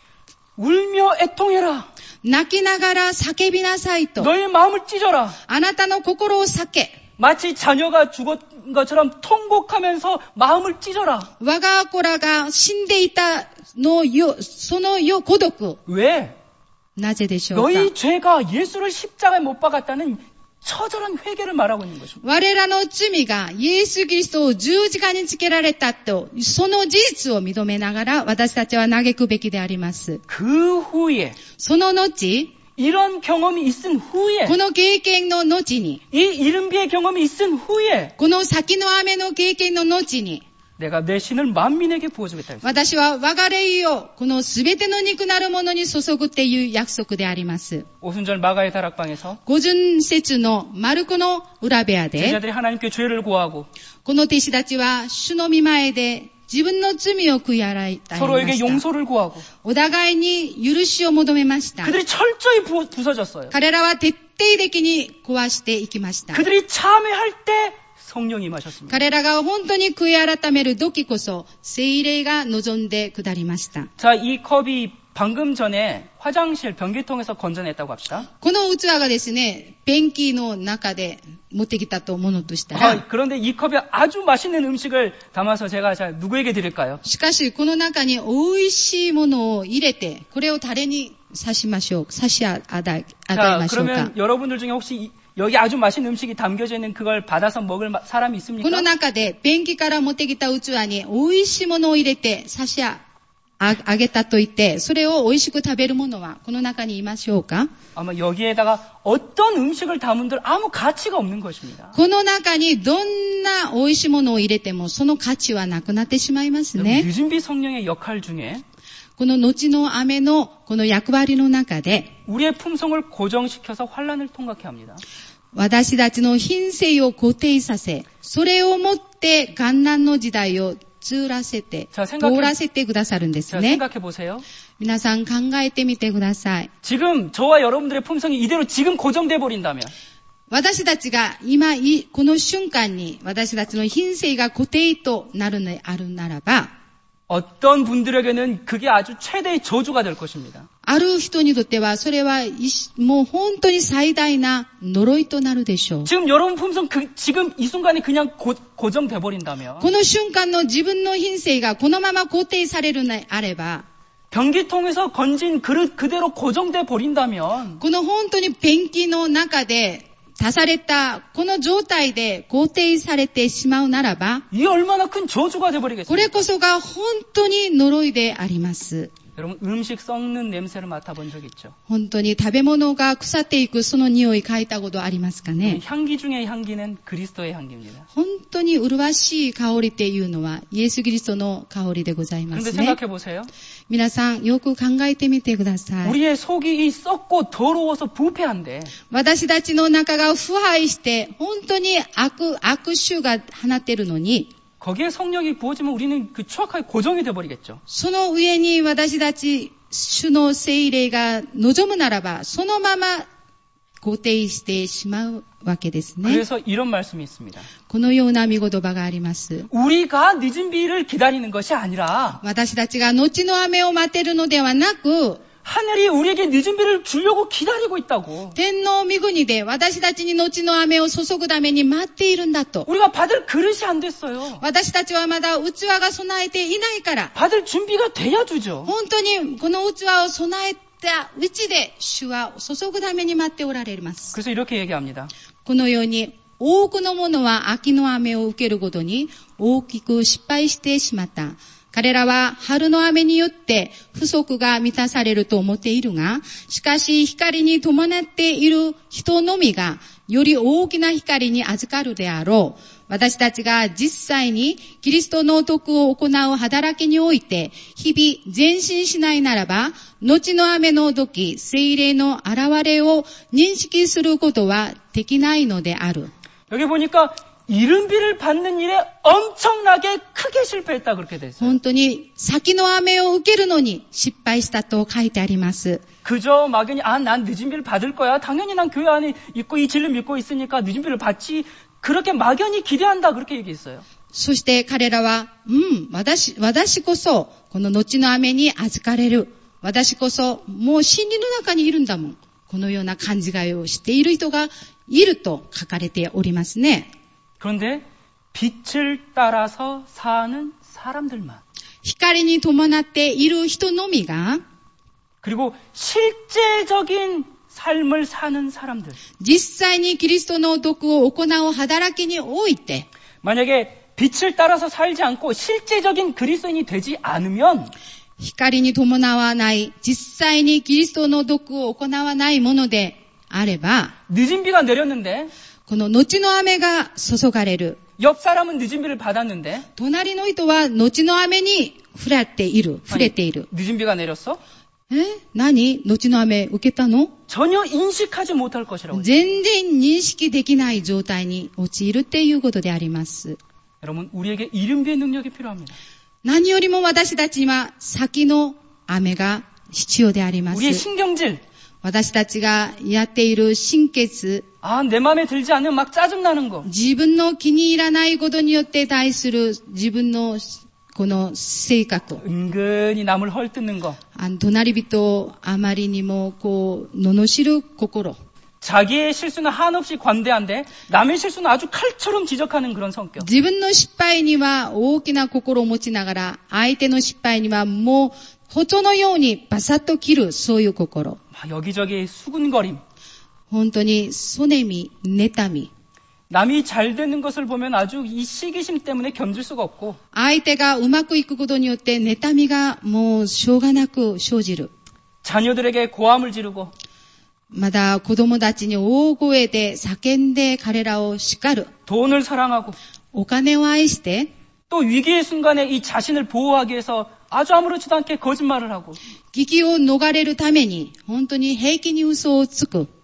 울며 애통해라. 泣きながら叫びなさいと。 너의 마음을 찢어라. あなたの心を避け。 마치 자녀가 죽은 것처럼 통곡하면서 마음을 찢어라. 我が子らが死んでいたのよ、そのよ孤独。 왜? なぜでしょうか。 너희 죄가 예수를 십자가에 못 박았다는 처절한 회개를 말하고 있는 것입니다. 我らの罪がイエス・キリストを十字架につけられたと、その事実を認めながら私たちは嘆くべきであります。 그 후에 その後、 이런 경험이 있은 후에 この経験の後に、 이 이른비의 경험이 있은 후에 この先の雨の経験の後に、 내가 내 신을 만민에게 부어주겠다. 私は我が霊をこのすべての肉なるものに注ぐっていう約束であります。 오순절 마가의 다락방에서 五巡節のマルコの裏部屋で、 제자들이 하나님께 죄를 고하고 この弟子たちは主の御前で自分の罪を悔い洗いま 서로에게 した。 용서를 구하고 お互いに許しを求めました。 그들이 철저히 부, 부서졌어요. 彼らは徹底的に壊していきました。 그들이 참회할 때 성령이 임하셨습니다. 彼らが本当に悔い改める時こそ聖霊が望んで下りました。 자, 이 컵이 방금 전에 화장실 변기통에서 건져냈다고 합시다. この器がですね、便器の中で持ってきたとものとしたら、 아, 그런데 이 컵에 아주 맛있는 음식을 담아서 제가 자, 누구에게 드릴까요? しかしこの中に美味しいものを入れて、これを誰に差しましょう、差し与え、与え 자, ましょうか。 그러면 여러분들 중에 혹시 이, 여기 아주 맛있는 음식이 담겨져 있는 그걸 받아서 먹을 마, 사람이 この 있습니까? 中で便器から持ってきた器に美味しいものを入れて差しああげたと言って、それを美味しく食べる者はこの中にいましょうか？ 아마 여기에다가 어떤 음식을 담은들 아무 가치가 없는 것입니다. この中にどんな美味しいものを入れてもその価値はなくなってしまいますね。 늦은비 성령의 역할 중에 この後の雨のこの役割の中で 우리의 품성을 고정시켜서 환란을 통과케 합니다. 私たちの品性を固定させ、それをもって艱難の時代を通らせて、 자, 생각해, 通らせてくださるんです 자, ね。 생각해 보세요. 皆さん考えてみてください。 지금 저와 여러분들의 품성이 이대로 지금 고정돼 버린다면 私たちが今、この瞬間に私たちの品性が固定となるのであるならば、 어떤 분들에게는 그게 아주 최대의 저주가 될 것입니다. ある人にとってはそれはもう本当に最大な呪いとなるでしょう。 지금 여러분 품성 그, 지금 이 순간에 그냥 고, 고정돼 버린다면 この瞬間の自分の品性がこのまま固定されるのであれば、 변기통에서 건진 그릇 그대로 고정돼 버린다면 この本当に便器の中で足されたこの状態で固定されてしまうならば、 이게 얼마나 큰 저주가 돼 これ 버리겠습니까? こそが本当に呪いであります。 여러분 음식 썩는 냄새를 맡아본 적 있죠? 本当に食べ物が腐っていくその匂い嗅いたことありますかね。 향기 중의 향기는 그리스도의 향기입니다. 本当に麗しい香りっていうのはイエス・キリストの香りでございま 그런데 すね。 생각해 보세요. 皆さんよく考えてみてください。 우리의 속이 이 썩고 더러워서 부패한데 私たちの中が腐敗して本当に悪、悪臭が放っているのに、 거기에 성령이 부어지면 우리는 그 추악하게 고정이 돼 버리겠죠. その上に私たち主の聖霊が望むならば、そのまま固定してしまうわけですね。 그래서 이런 말씀이 있습니다. このような見言葉があります。 우리가 늦은 비를 기다리는 것이 아니라 私たちが後の雨を待てるのではなく、 하늘이 우리에게 늦은 비를 주려고 기다리고 있다고. 天皇御国で私たちに後の雨を注ぐために待っているんだと。 우리가 받을 그릇이 안 됐어요. 私たちはまだ器が備えていないから、 받을 준비가 돼야 주죠. 本当にこの器を備えたうちで主は注ぐために待っておられます。 그래서 이렇게 얘기합니다. このように多くの者は秋の雨を受けるごとに大きく失敗してしまった。彼らは春の雨によって不足が満たされると思っているが、しかし光に伴っている人のみがより大きな光に預かるであろう。私たちが実際にキリストの徳を行う働きにおいて日々前進しないならば、後の雨の時、聖霊の現れを認識することはできないのである。 여기 보니까 이른비를 받는 일에 엄청나게 크게 실패했다 그렇게 돼 있어요. 本当に先の雨を受けるのに失敗したと書いてあります。 그저 막연히 아, 난 늦은 비를 받을 거야. 당연히 난 교회 안에 있고 이 진리 믿고 있으니까 늦은 비를 받지. 그렇게 막연히 기대한다 그렇게 얘기했어요. そして彼らは、うん、私、私こそこの後の雨に預かれる。私こそもう真理の中にいるんだもん。このような勘違いをしている人がいると書かれておりますね。 그런데 빛을 따라서 사는 사람들만, 光に伴っている人のみが、 그리고 실제적인 삶을 사는 사람들. 実際にキリストの徳を行う働きにおいて、 만약에 빛을 따라서 살지 않고 실제적인 그리스도인이 되지 않으면 光に伴わない、実際にキリストの徳を行わないものであれば、 늦은 비가 내렸는데 この後の雨が注がれる。 옆 사람은 늦은 비를 받았는데 隣の人は後の雨に触れている、触れている。 늦은 비가 내렸어? え、何？後の雨受けたの？ 전혀 인식하지 못할 것이라고. 全然認識できない状態に陥るっていうことであります。 여러분, 우리에게 이른비의 능력이 필요합니다. 何よりも私たちには先の雨が必要でありま 우리의 す。 신경질, 私たちがやっている心血、 아, 내 마음에 들지 않으면 막 짜증나는 거. 自分の気に入らないことによって対する自分のこの性格、 은근히 남을 헐뜯는 거. あの隣人をあまりにもこう罵る心、 자기의 실수는 한없이 관대한데 남의 실수는 아주 칼처럼 지적하는 그런 성격. 自分の失敗には大きな心を持ちながら、相手の失敗にはもう包丁のようにバサッと切る、そういう心。 막 여기저기 수군거림. 本当にそねみ、妬み。 남이 잘 되는 것을 보면 아주 이 시기심 때문에 견딜 수가 없고 相手がうまくいくことによって妬みがもうしょうがなく生じる。 자녀들에게 고함을 지르고 まだ子供たちに大声で叫んで彼らを叱る。 돈을 사랑하고 お金を愛して、 또 위기의 순간에 이 자신을 보호하기 위해서 아주 아무렇지도 않게 거짓말을 하고 危機を逃れるために本当に平気に嘘をつく。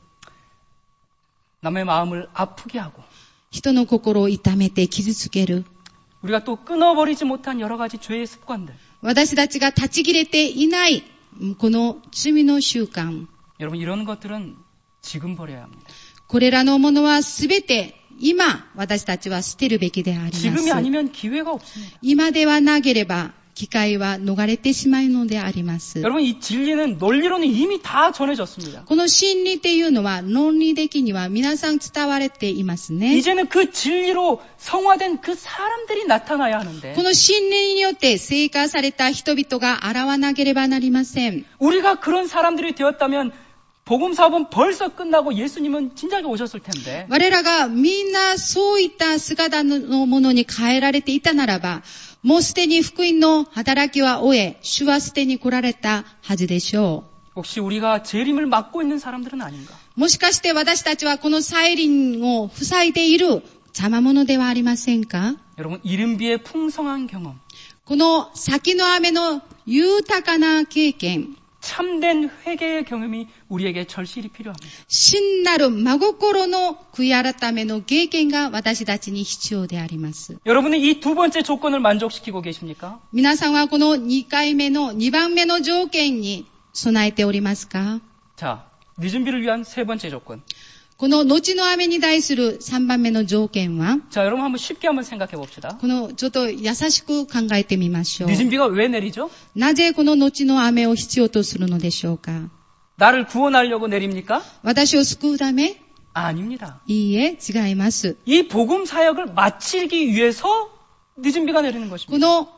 남의 마음을 아프게 하고 人の心を痛めて傷つける。 우리가 또 끊어버리지 못한 여러 가지 죄의 습관들. 私たちが断ち切れていないこの罪の習慣。 여러분, 이런 것들은 지금 버려야 합니다. これらのものはすべて今私たちは捨てるべきであります。 지금이 아니면 기회가 없습니다. 今ではなければ機会は逃れてしまうのであります。 여러분, 이 진리는 논리로는 이미 다 전해졌습니다. この真理っていうのは論理的には皆さん伝われていますね。 이제는 그 진리로 성화된 그 사람들이 나타나야 하는데 この真理によって聖化された人々が現わなければなりません。 우리가 그런 사람들이 되었다면 복음 사업은 벌써 끝나고 예수님은 진작에 오셨을 텐데 我らがみんなそういった姿のものに変えられていたならば、もうすでに福音の働きは終え、主はすでに来られたはずでしょう。 혹시 우리가 재림을 막고 있는 사람들은 아닌가? もしかして私たちはこの再臨を塞いでいる邪魔者ではありませんか？ 여러분, 이른비의 풍성한 경험, この先の雨の豊かな経験、 참된 회개의 경험이 우리에게 절실히 필요합니다. 真なる真心の悔い改めの経験が私たちに必要であります。 여러분은 이 두 번째 조건을 만족시키고 계십니까? 皆さんはこのにかいめのにばんめの条件に備えておりますか？ 자, 늦은 비를 위한 세 번째 조건. この後の雨に対するさんばんめの条件は、 자, 여러분 한번 쉽게 한번 생각해 봅시다. このちょっと優しく考えてみましょう。 늦은 비가 왜 내리죠? なぜこの後の雨を必要とするのでしょうか？ 나를 구원하려고 내립니까? 私を救うため？ 아닙니다. いいえ、違います。 이 복음 사역을 마치기 위해서 늦은 비가 내리는 こ 것입니다. の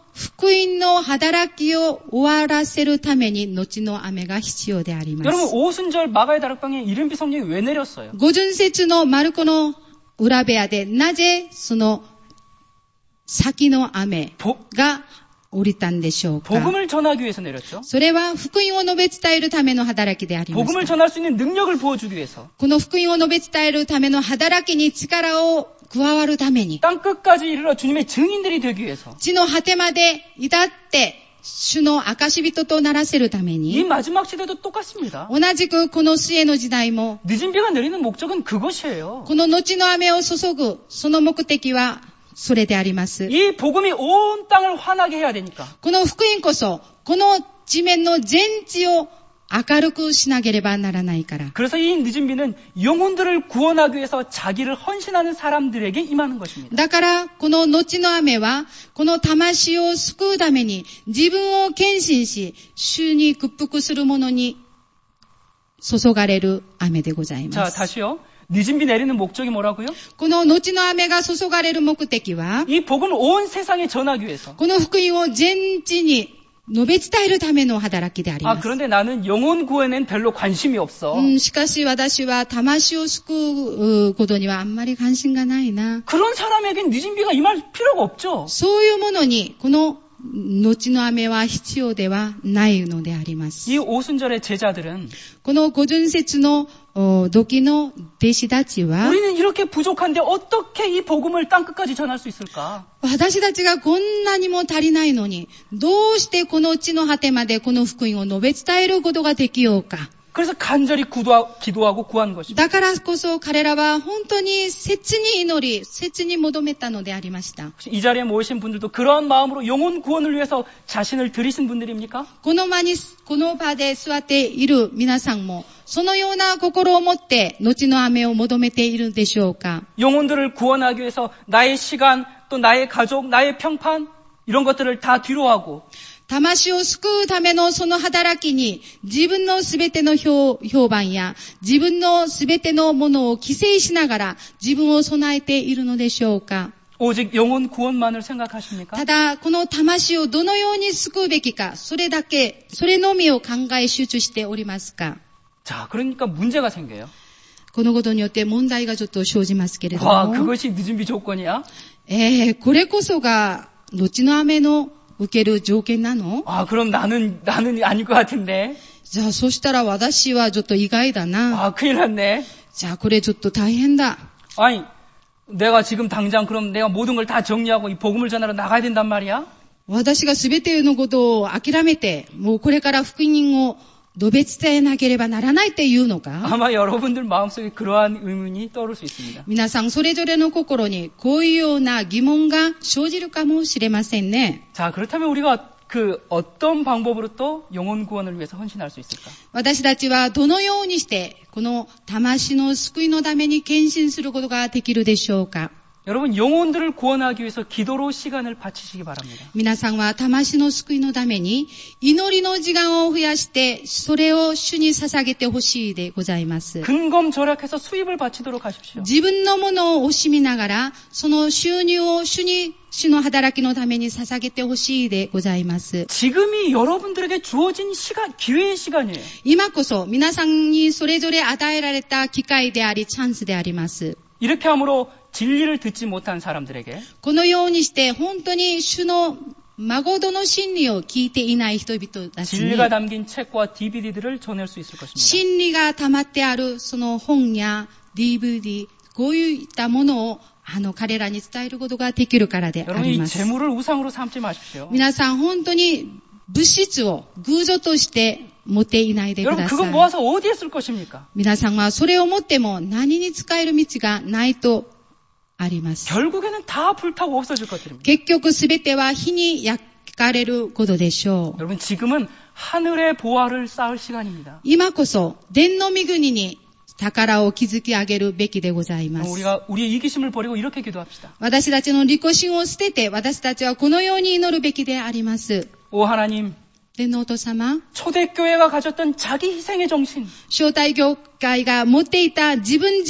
福音の働きを終わらせるために後の雨が必要であります。 여러분 오순절 마가의 다락방에 이름비 성령이 왜 내렸어요? 五巡節のマルコの裏部屋でなぜその先の雨が降りたんでしょうか。 복음을 전하기 위해서 내렸죠. それは福音を述べ伝えるための働きでありま 복음을 す。 전할 수 있는 능력을 부어주기 위해서 この福音を述べ伝えるための働きに力を加わるために、 땅 끝까지 이르러 주님의 증인들이 되기 위해서 地の果てまで至って主の証人とならせるため 이 に、 마지막 시대도 똑같습니다. 同じくこの末の時代も 늦은 비가 내리는 목적은 그것이에요. この後の雨を注ぐその目的はそれであります。 이 복음이 온 땅을 환하게 해야 되니까 この福音こそこの地面の全地を明るくしなければならないから。 그래서 이 늦은 비는 영혼들을 구원하기 위해서 자기를 헌신하는 사람들에게 임하는 것입니다. だからこの後の雨はこの魂を救うために自分を献身し主に屈服する者に注がれる雨でございま 자, す。 다시요. 늦은 비 내리는 목적이 뭐라고요? この後の雨が注がれる目的は 이 복음을 온 세상에 전하기 위해서. この福音を全地に述べ伝えるための働きであり 아, ます。 그런데 나는 영혼 구원에는 별로 관심이 없어. うん、しかし私は魂を救うことにはあんまり関心がないな。 그런 사람에겐 늦은 비가 임할 필요가 없죠. そういうものにこの後の雨は必要ではないのであります。 이 오순절의 제자들은 この五巡節の時の弟子たちは 우리는 이렇게 부족한데 어떻게 이 복음을 땅끝까지 전할 수 있을까? 私たちがこんなにも足りないのにどうしてこの地の果てまでこの福音を述べ伝えることができようか。 그래서 간절히 구도하, 기도하고 구한 것입니다. だからこそ彼らは本当に切に祈り、切に求めたのでありました。 이 자리에 모이신 분들도 그러한 마음으로 영혼 구원을 위해서 자신을 드리신 분들입니까? この場に、この場で座っている皆さんもそのような心を持って後の雨を求めているでしょうか。 영혼들을 구원하기 위해서 나의 시간, 또 나의 가족, 나의 평판 이런 것들을 다 뒤로하고 魂を救うためのその働きに自分のすべての評判や自分のすべてのものを犠牲しながら自分を備えているのでしょうか。 오직 영혼 구원만을 생각하십니까? ただこの魂をどのように救うべきか、それだけ、それのみを考え集中しておりますか。 자, 그러니까 문제가 생겨요. このことによって問題がちょっと生じますけれど 와, も、 그것이 늦은 비 조건이야? えー、これこそが後の雨の受ける条件なの？ 아, 그럼 나는 나는 아닐 것 같은데. じゃあそしたら私はちょっと意外だな。 아, 큰일 났네. じゃあこれちょっと大変だ。 아니, 내가 지금 당장 그럼 내가 모든 걸 다 정리하고 이 복음을 전하러 나가야 된단 말이야? 私が全てのことを諦めて、もうこれから福音を述べ伝えなければならないっていうのか？ 아마 여러분들 마음속에 그러한 의문이 떠오를 수 있습니다. 皆さんそれぞれの心にこういうような疑問が生じるかもしれませんね。 자, 그렇다면 우리가 그 어떤 방법으로 또 영혼 구원을 위해서 헌신할 수 있을까? 私たちはどのようにしてこの魂の救いのために献身することができるでしょうか。 여러분 영혼들을 구원하기 위해서 기도로 시간을 바치시기 바랍니다. 皆さんは魂の救いのために祈りの時間を増やしてそれを主に捧げてほしいでございます。 근검절약해서 수입을 바치도록 하십시오. 自分のものを惜しみながらその収入を主に主の働きのために捧げてほしいでございます。 지금이 여러분들에게 주어진 시간, 기회의 시간이에요. 今こそ皆さんにそれぞれ与えられた機会でありチャンスであります。 이렇게 함으로 진리를 듣지 못한 사람들에게 このようにして本当に主の誠の真理を聞いていない人々たちに 진리가 담긴 책과 디비디들을 전할 수 있을 것입니다. 真理が溜まってあるその本や ディーブイディー こういったものをあの彼らに伝えることができるからであ 여러분 り 이 ます。 재물을 우상으로 삼지 마십시오. 皆さん本当に物質を偶像として持っていないでく 여러분 ださ 그거 い。 모아서 어디에 쓸 것입니까? 皆さんはそれを持っても何に使える道がないとあります。 결국에는 다 불타고 없어질 것들입니다. 結局すべては火に焼かれることでしょう。 여러분 지금은 하늘의 보화를 쌓을 시간입니다. 今こそ天の御国に宝を築き上げるべきでございます。 우리가 우리의 이기심을 버리고 이렇게 기도합시다. 私たちの利己心を捨てて私たちはこのように祈るべきであります。 오 하나님, 天のお父様、 초대교회가 가졌던 자기 희생의 정신, 招待教会が持っていた自分自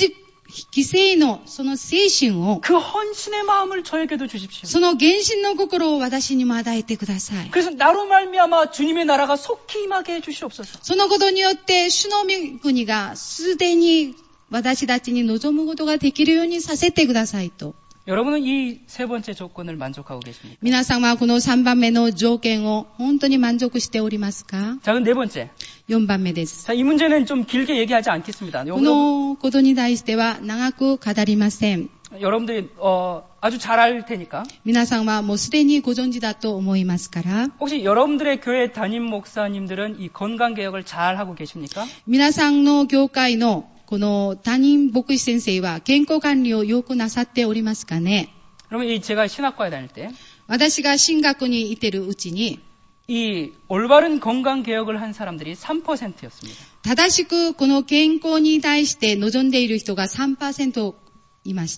犠牲のその精神を、 그 헌신의 마음을 저에게도 주십시오. その原神の心を私にも与えてください。 그래서 나로 말미암아 주님의 나라가 속히 임하게 해 주시옵소서. そのことによって主の御国がすでに私たちに望むことができるようにさせてくださいと。 여러분은 이 세 번째 조건을 만족하고 계십니까? 皆さんはこのさんばんめの条件を本当に満足しておりますか？ 자, 그럼 네 번째. よんばんめです。 자, 이 문제는 좀 길게 얘기하지 않겠습니다. このことに対しては長く語りません。 여러분들이 어, 아주 잘 알 테니까. 皆さんはもうすでにご存知だと思いますから。 혹시 여러분들의 교회 담임 목사님들은 이 건강 개혁을 잘 하고 계십니까? 皆さんの教会のこの担任牧師先生は健康管理をよくなさっておりますかね？ 그러면 이 제가 신학과에 다닐 때 私が進学にいてるうちに 이 올바른 건강 개혁을 한 사람들이 삼 퍼센트였습니다. 正しくこの健康に対して望んでいる人が さんパーセント いました。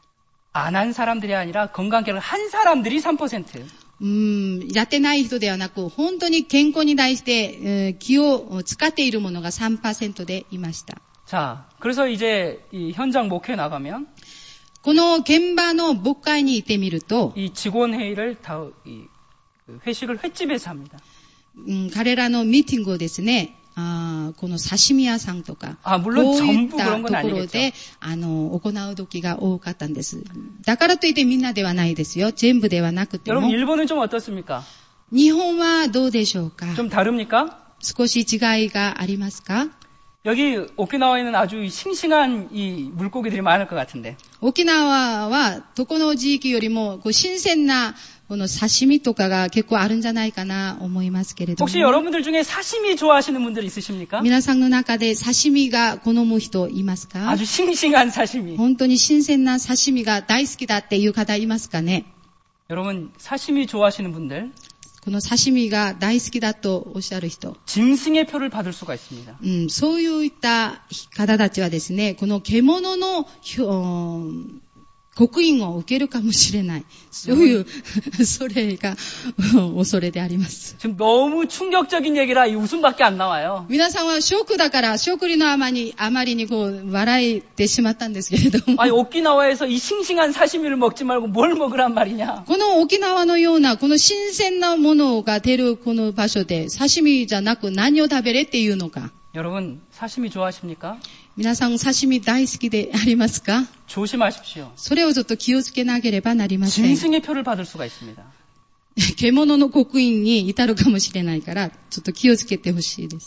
안 한 사람들이 아니라 건강 개혁을 한 사람들이 삼 퍼센트. うーん、やってない人ではなく、本当に健康に対して、えー、気を使っているものが さんパーセント でいました。 자, 그래서 이제 이 현장 목회 나가면 この現場の牧会に行ってみると、 이 직원 회의를 다 이 회식을 횟집에서 합니다. うん、彼らのミーティングをですね、あこの刺身屋さんとか、 아, 물론 こうい 전부 った 그런 と 건 ころ 아니겠죠. で、あの、行う時が多かったんです。だからといってみんなではないですよ。全部ではなくても。 여러분 일본은 좀 어떻습니까? 日本はどうでしょうか？ 좀 다릅니까? 少し違いがありますか？ 여기 오키나와에는 아주 싱싱한 이 물고기들이 많을 것 같은데. 沖縄はどこの地域よりもこう新鮮なこの刺身とかが結構あるんじゃないかな思いますけれども。 혹시 여러분들 중에 사시미 좋아하시는 분들 있으십니까? 皆さんの中で刺身が好む人いますか？ 아주 싱싱한 사시미. 本当に新鮮な刺身が大好きだっていう方いますかね？ 여러분 사시미 좋아하시는 분들 この刺身が大好きだとおっしゃる人、 짐승의 표를 받을 수가 있습니다. うん、そういった方たちはですね、この獣の刻印を受けるかもしれない。そういう、それが恐れであります。 지금 너무 충격적인 얘기라 이 웃음밖에 안 나와요. 皆さんはショックだから、ショックのあまり、あまりにこう、笑いてしまったんですけれども。 아니, 오키나와에서 이 싱싱한 사시미를 먹지 말고 뭘 먹으란 말이냐. この沖縄のような、この新鮮なものが出るこの場所で、刺身じゃなく何を食べれっていうのか。 여러분 사시미 좋아하십니까? 皆さん刺身大好きでありますか？ 조심하십시오. それをちょっと気をつけなければなりません。 짐승의 표를 받을 수가 있습니다. 獣の刻印に至るかもしれないから、ちょっと気をつけてほしいです。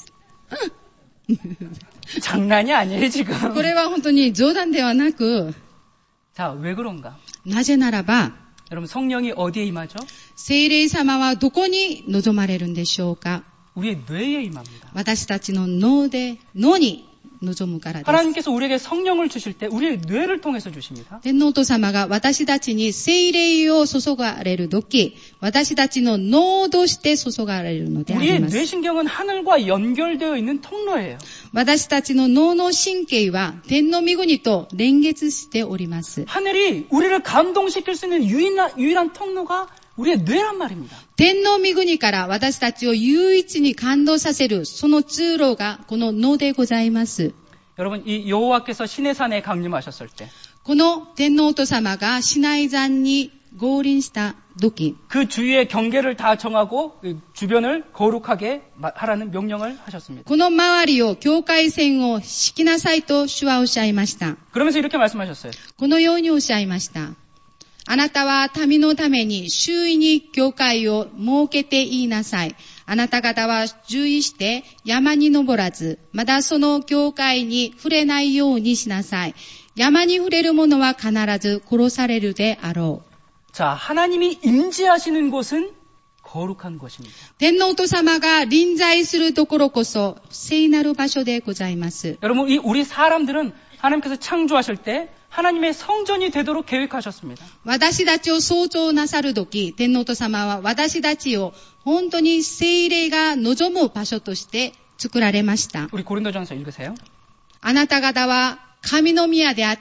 장난이 아니에요 지금. これは本当に冗談ではなく、 자, 왜 그런가? なぜならば、 여러분 성령이 어디에 임하죠? 聖霊様はどこに臨まれるんでしょうか？ 우리의 뇌에 임합니다. 私たちの脳で、脳に望むからです。 하나님께서 우리에게 성령을 주실 때 우리의 뇌를 통해서 주십니다. 天皇と様が私たちに聖霊を注がれるとき、私たちの脳として注がれるのであり 우리의 ます。 뇌신경은 하늘과 연결되어 있는 통로예요. 私たちの脳の神経は天の御国と連結しております。 하늘이 우리를 감동시킬 수 있는 유일한, 유일한 통로가 우리의 뇌란 말입니다. 天の御国から私たちを唯一に感動させるその通路がこの脳でございます。 여러분 이 여호와께서 시내산에 강림하셨을 때 この天皇と様がシナイ山に降臨した時、 그 주위의 경계를 다 정하고 주변을 거룩하게 하라는 명령을 하셨습니다. この周りを境界線を敷きなさいと主はおっしゃいました。 그러면서 이렇게 말씀하셨어요. このようにおっしゃいました。あなたは民のために周囲に境界を設けて言いなさい。あなた方は注意して山に登らず、まだその境界に触れないようにしなさい。山に触れる者は必ず殺されるであろう。 자, 하나님이 임재하시는 곳은 거룩한 곳입니다. 天皇と様が臨在するところこそ聖なる場所でございます。 여러분, 이 우리 사람들은 하나님께서 창조하실 때 하나님의 성전이 되도록 계획하셨습니다. 私たちを創造なさるとき、天皇と様は私たちを本当に聖霊が望む場所として作られました。 우리 고린도전서 읽으세요. あなた方は神の宮であって、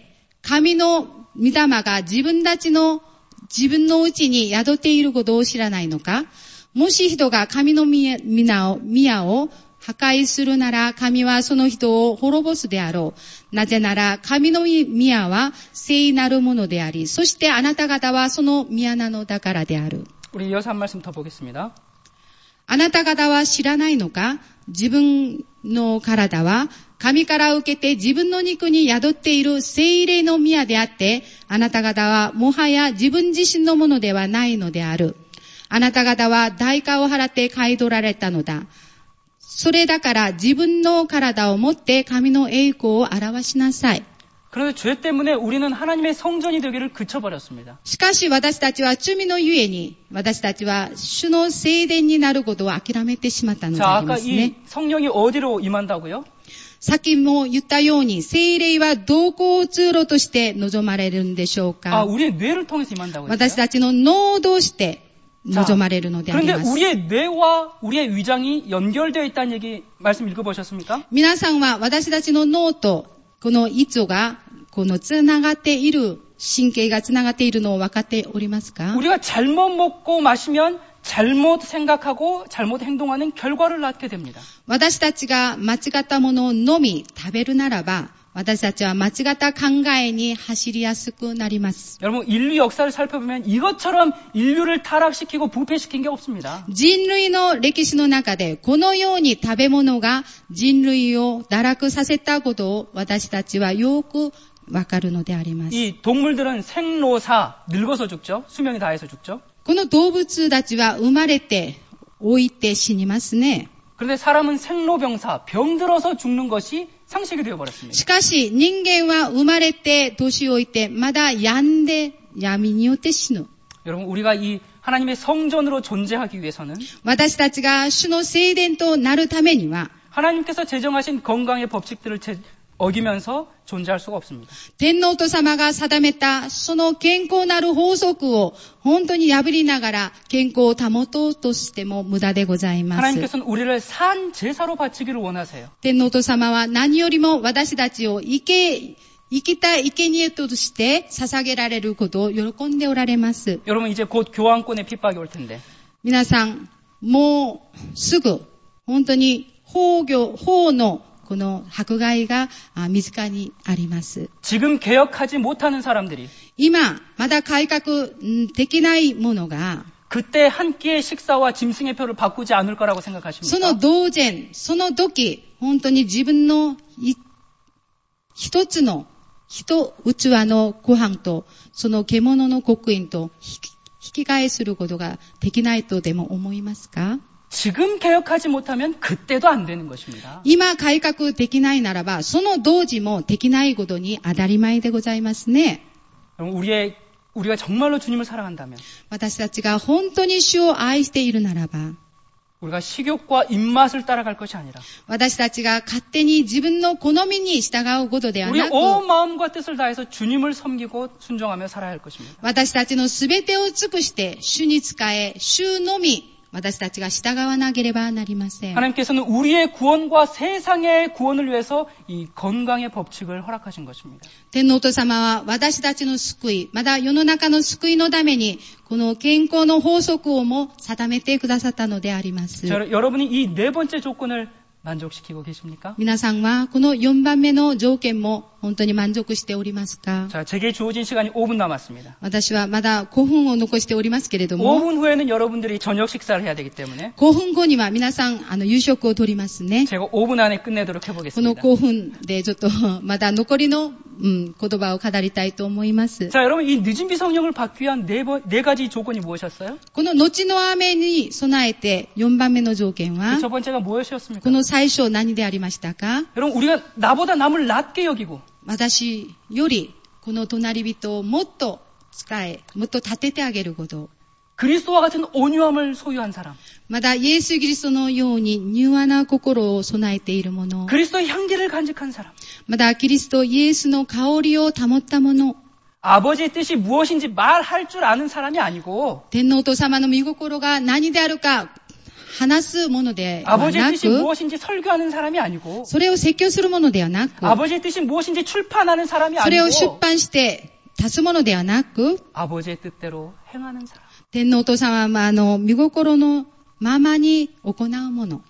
神の御霊が自分たちの自分のうちに宿っていることを知らないのか？もし人が神の宮を、宮を破壊するなら神はその人を滅ぼすであろう。なぜなら神の宮は聖なるものであり、そしてあなた方はその宮なのだからである。 우리 이어서 한 말씀 더 보겠습니다. あなた方は知らないのか？自分の体は神から受けて自分の肉に宿っている聖霊の宮であって、あなた方はもはや自分自身のものではないのである。あなた方は代価を払って買い取られたのだ。それだから自分の体を持って神の栄光を表しなさい。 그런데 죄 때문에 우리는 하나님의 성전이 되기를 그쳐버렸습니다. しかし私たちは罪のゆえに、私たちは主の聖殿になることを諦めてしまったので 자, ありま 아까 すね。 이 성령이 어디로 임한다고요? さっきも言ったように、聖霊はどこを通路として望まれるんでしょう 아, か。 우리의 뇌를 통해서 임한다고 私 했어요. たちの脳を通して望まれるのであり 그런데 ます。 우리의 뇌와 우리의 위장이 연결되어 있다는 얘기 말씀 읽어보셨습니까? 皆さんは私たちの脳とこの胃腸がこのつながっている、神経がつながっているのを分かっておりますか？ 우리가 잘못 먹고 마시면 잘못 생각하고 잘못 행동하는 결과를 낳게 됩니다. 私たちが間違ったものを飲み食べるならば、私たちは間違った考えに走りやすくなります。 여러분 인류 역사를 살펴보면 이것처럼 인류를 타락시키고 부패시킨 게 없습니다. 人類の歴史の中でこのように食べ物が人類を堕落させたことを私たちはよくわかるのであります。 이 동물들은 생로사, 늙어서 죽죠. 수명이 다해서 죽죠. この動物たちは生まれて老いて死にますね。 그런데 사람은 생로병사, 병들어서 죽는 것이 상식이 되어버렸습니다. しかし人間は生まれて年老いてまだ病んで闇によって死ぬ。 여러분 우리가 이 하나님의 성전으로 존재하기 위해서는 私たちが主の聖殿となるためには 하나님께서 제정하신 건강의 법칙들을 제, 어기면서 존재할 수가 없습니다. 天皇と様が定めたその健康なる法則を本当に破りながら健康を保とうとしても無駄でございます。 하나님께서는 우리를 산 제사로 바치기를 원하세요. 天皇と様は何よりも私たちを生け、生きた生贄として捧げられることを喜んでおられます。 여러분 이제 곧 교황권의 핍박이 올 텐데 皆さん、もうすぐ本当に法業、法のこの迫害が身近にあります。 지금 개혁하지 못하는 사람들이 今、まだ改革できないものが 그때 한 끼의 식사와 짐승의 표를 바꾸지 않을 거라고 その 생각하십니까? 同然、その時、本当に自分の一つの一器のご飯と、その獣の刻印と引き換えすることができないとでも思いますか？ 지금 개혁하지 못하면 그때도 안 되는 것입니다. 今改革できないならば、その同時もできないことに当たり前でございますね。 우리의, 우리가 정말로 주님을 사랑한다면 私たちが本当に主を愛しているならば、 우리가 식욕과 입맛을 따라갈 것이 아니라 私たちが勝手に自分の好みに従うことでは 우리 なく、 온 마음과 뜻을 다해서 주님을 섬기고 순종하며 살아야 할 것입니다. 私たちのすべてを尽くして主に仕え、主のみ私たちが従わなければなりません。 하나님께서는 우리의 구원과 세상의 구원을 위해서 이 건강의 법칙을 허락하신 것입니다. 天皇と様は私たちの救い、まだ世の中の救いのために、この健康の法則をも定めてくださったのであります。 저, 여러분이 이 네 번째 조건을 만족시키고 계십니까? 皆さんはこのよんばんめの条件も本当に満足しておりますか？ 자, 제게 주어진 시간이 오 분 남았습니다. 私はまだごふんを残しておりますけれど 오 も、 분 후에는 여러분들이 저녁 식사를 해야 되기 때문에 ごふんごには皆さんあの夕食をとりますね。 제가 오 분 안에 끝내도록 この 해보겠습니다. ごふんでちょっとまだ残りの、うん、言葉を語りたいと思います。 자, 여러분 이 늦은 비 성령을 받기 위한 네, 번, 네 가지 조건이 무엇이었어요? この後の雨に備えてよんばんめの条件は、 그 첫 번째가 무엇이었습니까? この最初何でありましたか？ 여러분 우리가 나보다 남을 낮게 여기고 私よりこの隣人をもっと使え、もっと立ててあげること。 그리스도와 같은 온유함을 소유한 사람, まだイエス・キリストのように柔和な心を備えている者、 그리스도의 향기를 간직한 사람, まだキリストイエスの香りを保った者、 아버지의 뜻이 무엇인지 말할 줄 아는 사람이 아니고 天皇と様の御心が何であるか話すものでは 아버지의 な 뜻이 く、 무엇인지 설교하는 사람이 아니고 それを説教するものではなく、 아버지의 뜻이 무엇인지 출판하는 사람이 それを出 아니고 版して出すものではなく、 아버지의 뜻대로 행하는 사람. 天皇と様の御心のままに行うもの。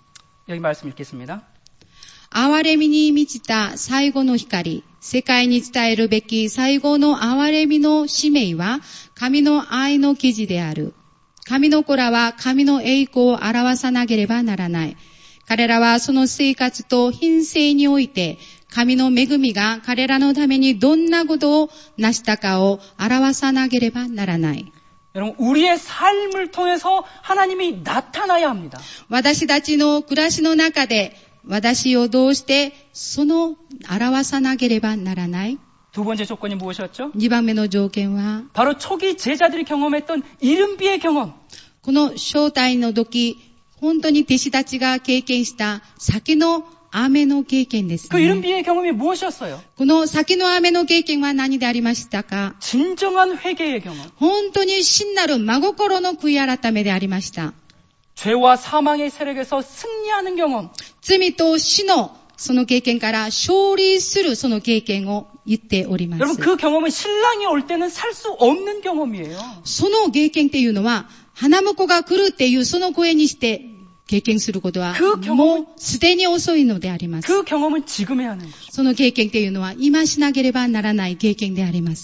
여기 말씀 읽겠습니다. 憐れみに満ちた最後の光、世界に伝えるべき最後の憐れみの使命は、神の愛の記事である。神の子らは神の栄光を表さなければならない。彼らはその生活と品性において、神の恵みが彼らのためにどんなことを成したかを表さなければならない。 여러분, 우리의 삶을 통해서 하나님이 나타나야 합니다. 私たちの暮らしの中で、私をどうしてその表さなければならない。 두 번째 조건이 무엇이었죠? にばんめの条件は、 바로 초기 제자들이 경험했던 이른비의 경험. この招待の時、本当に弟子たちが経験した先の雨の経験です 그 ね。 이른비의 경험이 무엇이었어요? この先の雨の経験は何でありましたか？ 진정한 회개의 경험. 本当に真なる真心の悔い改めでありました。 죄와 사망의 세력에서 승리하는 경험. 罪と死のその経験から勝利するその経験を言っております。 여러분, 그 경험은 신랑이 올 때는 살 수 없는 경험이에요. その経験っていうのは、花婿が来るっていうその声にして経験することは、もうすでに遅いのであります。 그 경험은 지금 해야 하는 거죠. その経験っていうのは、今しなければならない経験であります。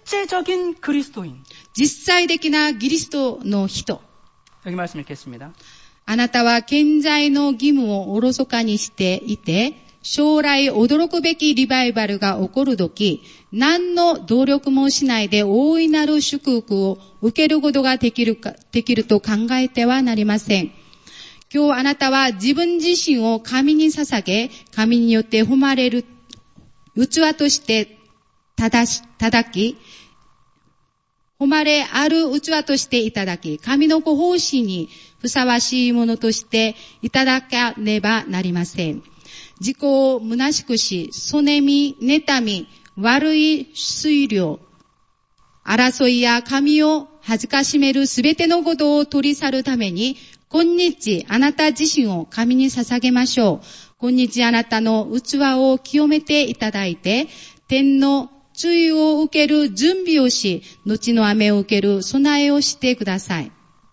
실제적인 그리스도인. 実際的なキリストの人。 여기 말씀 읽겠습니다. あなたは現在の義務をおろそかにしていて、将来驚くべきリバイバルが起こるとき、何の努力もしないで大いなる祝福を受けることができるか、できると考えてはなりません。今日あなたは自分自身を神に捧げ、神によって誉まれる器として正し、叩き、誉れある器としていただき、神の子奉仕にふさわしいものとしていただかねばなりません。自己を虚しくし、そねみ、妬み、悪い推量、争いや神を恥ずかしめるすべてのことを取り去るために、今日あなた自身を神に捧げましょう。今日あなたの器を清めていただいて、天の注意を受ける準備をし、後の雨を受ける備えをしてください。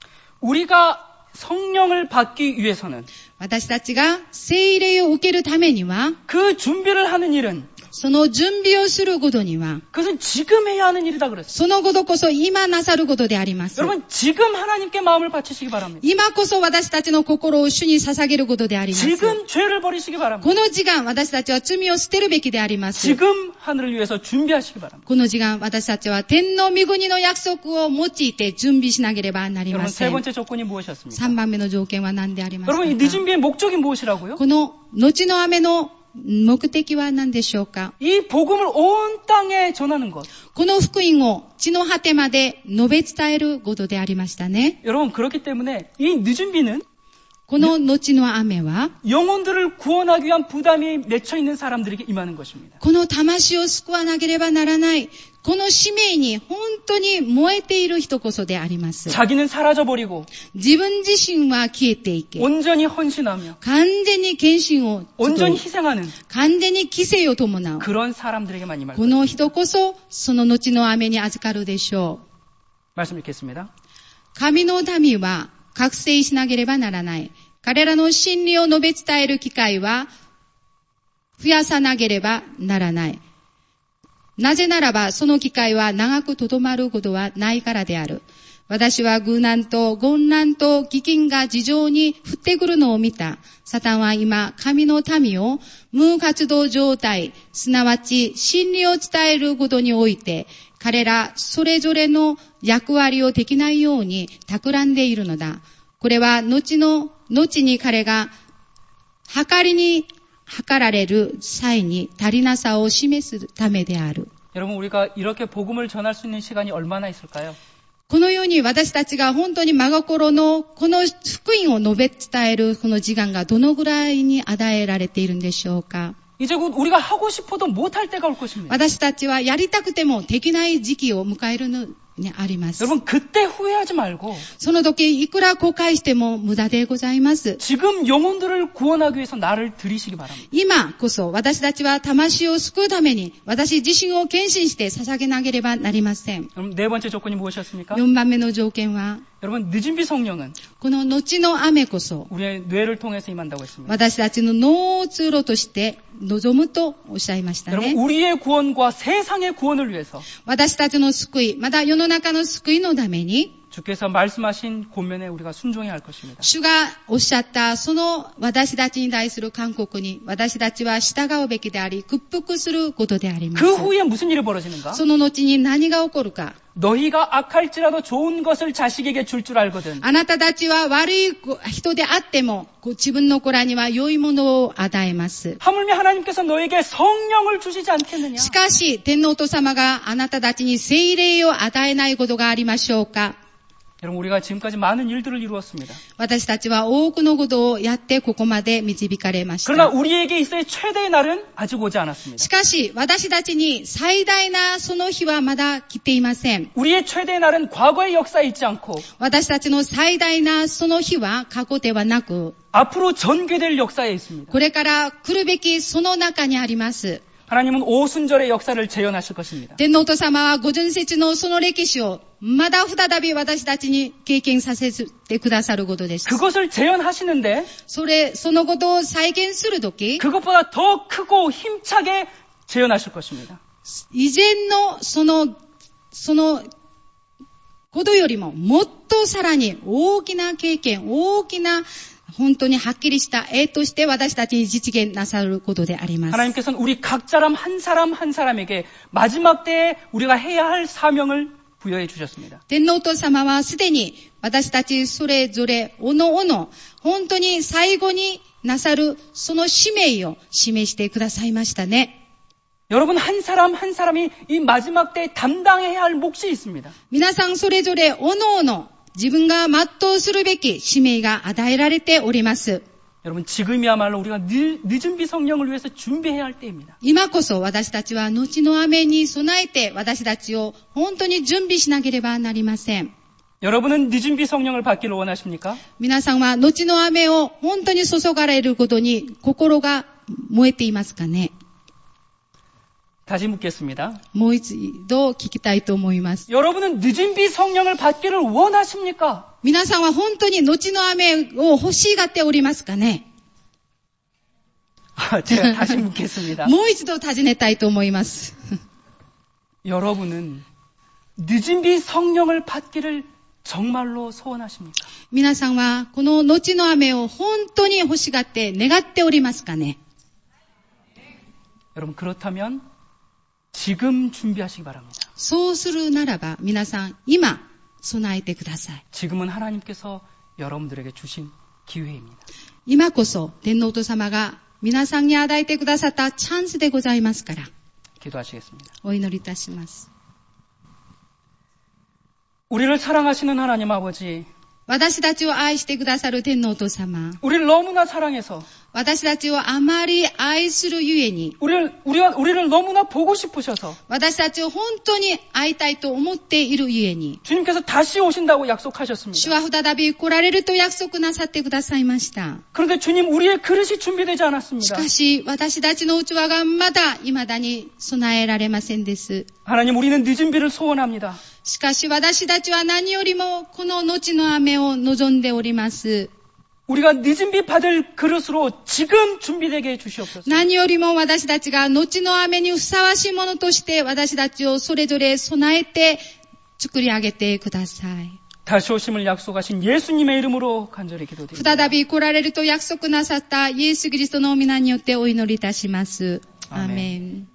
우리가 성령을 받기 위해서는 私たちが聖霊を受けるためには、 그 준비를 하는 일은 その準備をすることには、 그것은 지금 해야 하는 일이다 그랬어요. そのことこそ今なさることであります。 여러분, 지금 하나님께 마음을 바치시기 바랍니다. 今こそ私たちの心を主に捧げることであります。 지금 죄를 버리시기 바랍니다. この時間、私たちは罪を捨てるべきであります。 지금 하늘을 위해서 준비하시기 바랍니다. この時間、私たちは天の御国の約束を用いて準備しなければなり 여러분, ませ 세 ん。 번째 조건이 무엇이었습니까? さんばんめの条件は何でありますか？ 여러분, 이 늦은 비의 목적이 무엇이라고요? この後の雨の目的は何でしょうか？ 이 복음을 온 땅에 전하는 것. この福音を地の果てまで述べ伝えることでありましたね。 여러분, 그렇기 때문에 이 늦은 비는 この後の雨は、 영혼들을 구원하기 위한 부담이 맺혀 있는 사람들에게 임하는 것입니다. この魂を救わなければならない、この使命に本当に燃えている人こそであります。 자기는 사라져버리고 自分自身は消えていけ、 온전히 헌신하며 完全に献身を集 온전히 い、 희생하는 完全に犠牲を伴う。 그런 사람들에게만 임할 こ 것입니다. の人こそ、その後の雨に預かるでしょう。 말씀 읽겠습니다. 神の民は覚醒しなければならない。彼らの真理を述べ伝える機会は増やさなければならない。なぜならば、その機会は長くとどまることはないからである。私は愚難と混乱と飢饉が地上に降ってくるのを見た。サタンは今、神の民を無活動状態、すなわち真理を伝えることにおいて、彼らそれぞれの役割をできないように企んでいるのだ。これは後の、後に彼が、計りに測られる際に足りなさを示すためである。 여러분, 우리가 이렇게 복음을 전할 수 있는 시간이 얼마나 있을까요? このように私たちが本当に真心のこの福音を述べ伝えるこの時間がどのぐらいに与えられているんでしょうか。 이제 곧 우리가 하고 싶어도 못할 때가 올 것입니다. 私たちはやりたくてもできない時期を迎えるのね、あります。 여러분 그때 후회하지 말고 その時いくら後悔しても無駄でございます。 지금 영혼들을 구원하기 위해서 나를 드리시기 바랍니다. 今こそ私たちは魂を救うために私自身を献身して捧げなければなりません。 그럼 네 번째 조건이 무엇이었습니까? よんばんめの条件は 여러분 늦은 비 성령은 この後の雨こそ 우리의 뇌를 통해서 임한다고 했습니다. 私たちの脳を通路として望むとおっしゃいましたね。 여러분 우리의 구원과 세상의 구원을 위해서 私たちの救い、また世の中の救いのために 주께서 말씀하신 권면에 우리가 순종해야 할 것입니다. 主がおっしゃったその私たちに対する勧告に私たちは従うべきであり屈服することであります。 그 후에 무슨 일이 벌어지는가? その後に何が起こるか。 너희가 악할지라도 좋은 것을 자식에게 줄 줄 알거든. あなたたちは悪い人であっても自分の子らには良いものを与えます。 하물며 하나님께서 너에게 성령을 주시지 않겠느냐? しかし天皇と様があなたたちに聖霊を与えないことがありましょうか。 여러분 우리가 지금까지 많은 일들을 이루었습니다. 私たちは多くのことをやってここまで導かれました。 그러나 우리에게 있어야 최대의 날은 아직 오지 않았습니다. しかし私たちに最大なその日はまだ来ていません。 우리의 최대의 날은 과거의 역사에 있지 않고 私たちの最大なその日は過去ではなく 앞으로 전개될 역사에 있습니다. これから来るべきその中にあります。 하나님은 오순절의 역사를 재현하실 것입니다. 天皇と様はご巡節のその歴史をまだ再び私たちに経験させてくださることです。 그것을 재현하시는데 それ、そのことを再現するとき 그것보다 더 크고 힘차게 재현하실 것입니다. 以前のその、そのことよりももっとさらに大きな経験、大きな本当にはっきりした絵として私たちに実現なさることであります。 하나님께서는 우리 각 사람 한 사람 한 사람에게 마지막 때에 우리가 해야 할 사명을 부여해 주셨습니다. 天皇と様はすでに私たちそれぞれおのおの本当に最後になさるその使命を示してくださいましたね。 여러분 한 사람 한 사람이 이 마지막 때에 담당해야 할 몫이 있습니다. 皆さんそれぞれおのおの自分が全うするべき使命が与えられております。 여러분 지금이야말로 우리가 늦, 늦은 비 성령을 위해서 준비해야 할 때입니다. 今こそ私たちは後の雨に備えて私たちを本当に準備しなければなりません。 여러분은 늦은 비 성령을 받기를 원하십니까? 皆さんは後の雨を本当に注がれることに心が燃えていますかね。 다시 묻겠습니다. もう一度聞きたいと思います。 여러분은 늦은 비 성령을 받기를 원하십니까? 皆さんは本当に後の雨を欲しがっておりますかね。 아, 제가 다시 묻겠습니다. もう一度尋ねたいと思います。 여러분은 늦은 비 성령을 받기를 정말로 소원하십니까? 皆さんはこの後の雨を本当に欲しがって願っておりますかね。 여러분 그렇다면 지금 준비하시기 바랍니다. そうするならば皆さん今備えてください。 지금은 하나님께서 여러분들에게 주신 기회입니다. 今こそ天皇と様が皆さんに与えてくださったチャンスでございますから。 기도하시겠습니다. お祈りいたします。 우리를 사랑하시는 하나님 아버지, 私たちを愛してくださる天皇と様、 우리를 너무나 사랑해서 私たちをあまり愛するゆえに、 우리를 우리가 우리를 너무나 보고 싶으셔서 私たちを本当に会いたいと思っているゆえに、 주님께서 다시 오신다고 主 약속하셨습니다. は再び来られると約束なさってくださいました。 그런데 주님 우리의 그릇이 준비되지 し 않았습니다. かし私たちの器がまだ未だに備えられませんです。 하나님 우리는 늦은 비를 소원합니다. しかし私たちは何よりもこの後の雨を望んでおります。 우리가 늦은 비 받을 그릇으로 지금 준비되게 해주시옵소서. 何よりも私たちが後の雨にふさわしいものとして私たちをそれぞれ備えて作り上げてください。 다시 오심을 약속하신 예수님의 이름으로 간절히 기도드립니다. 再び来られると約束なさったイエス・キリストの皆によってお祈りいたします。アーメン。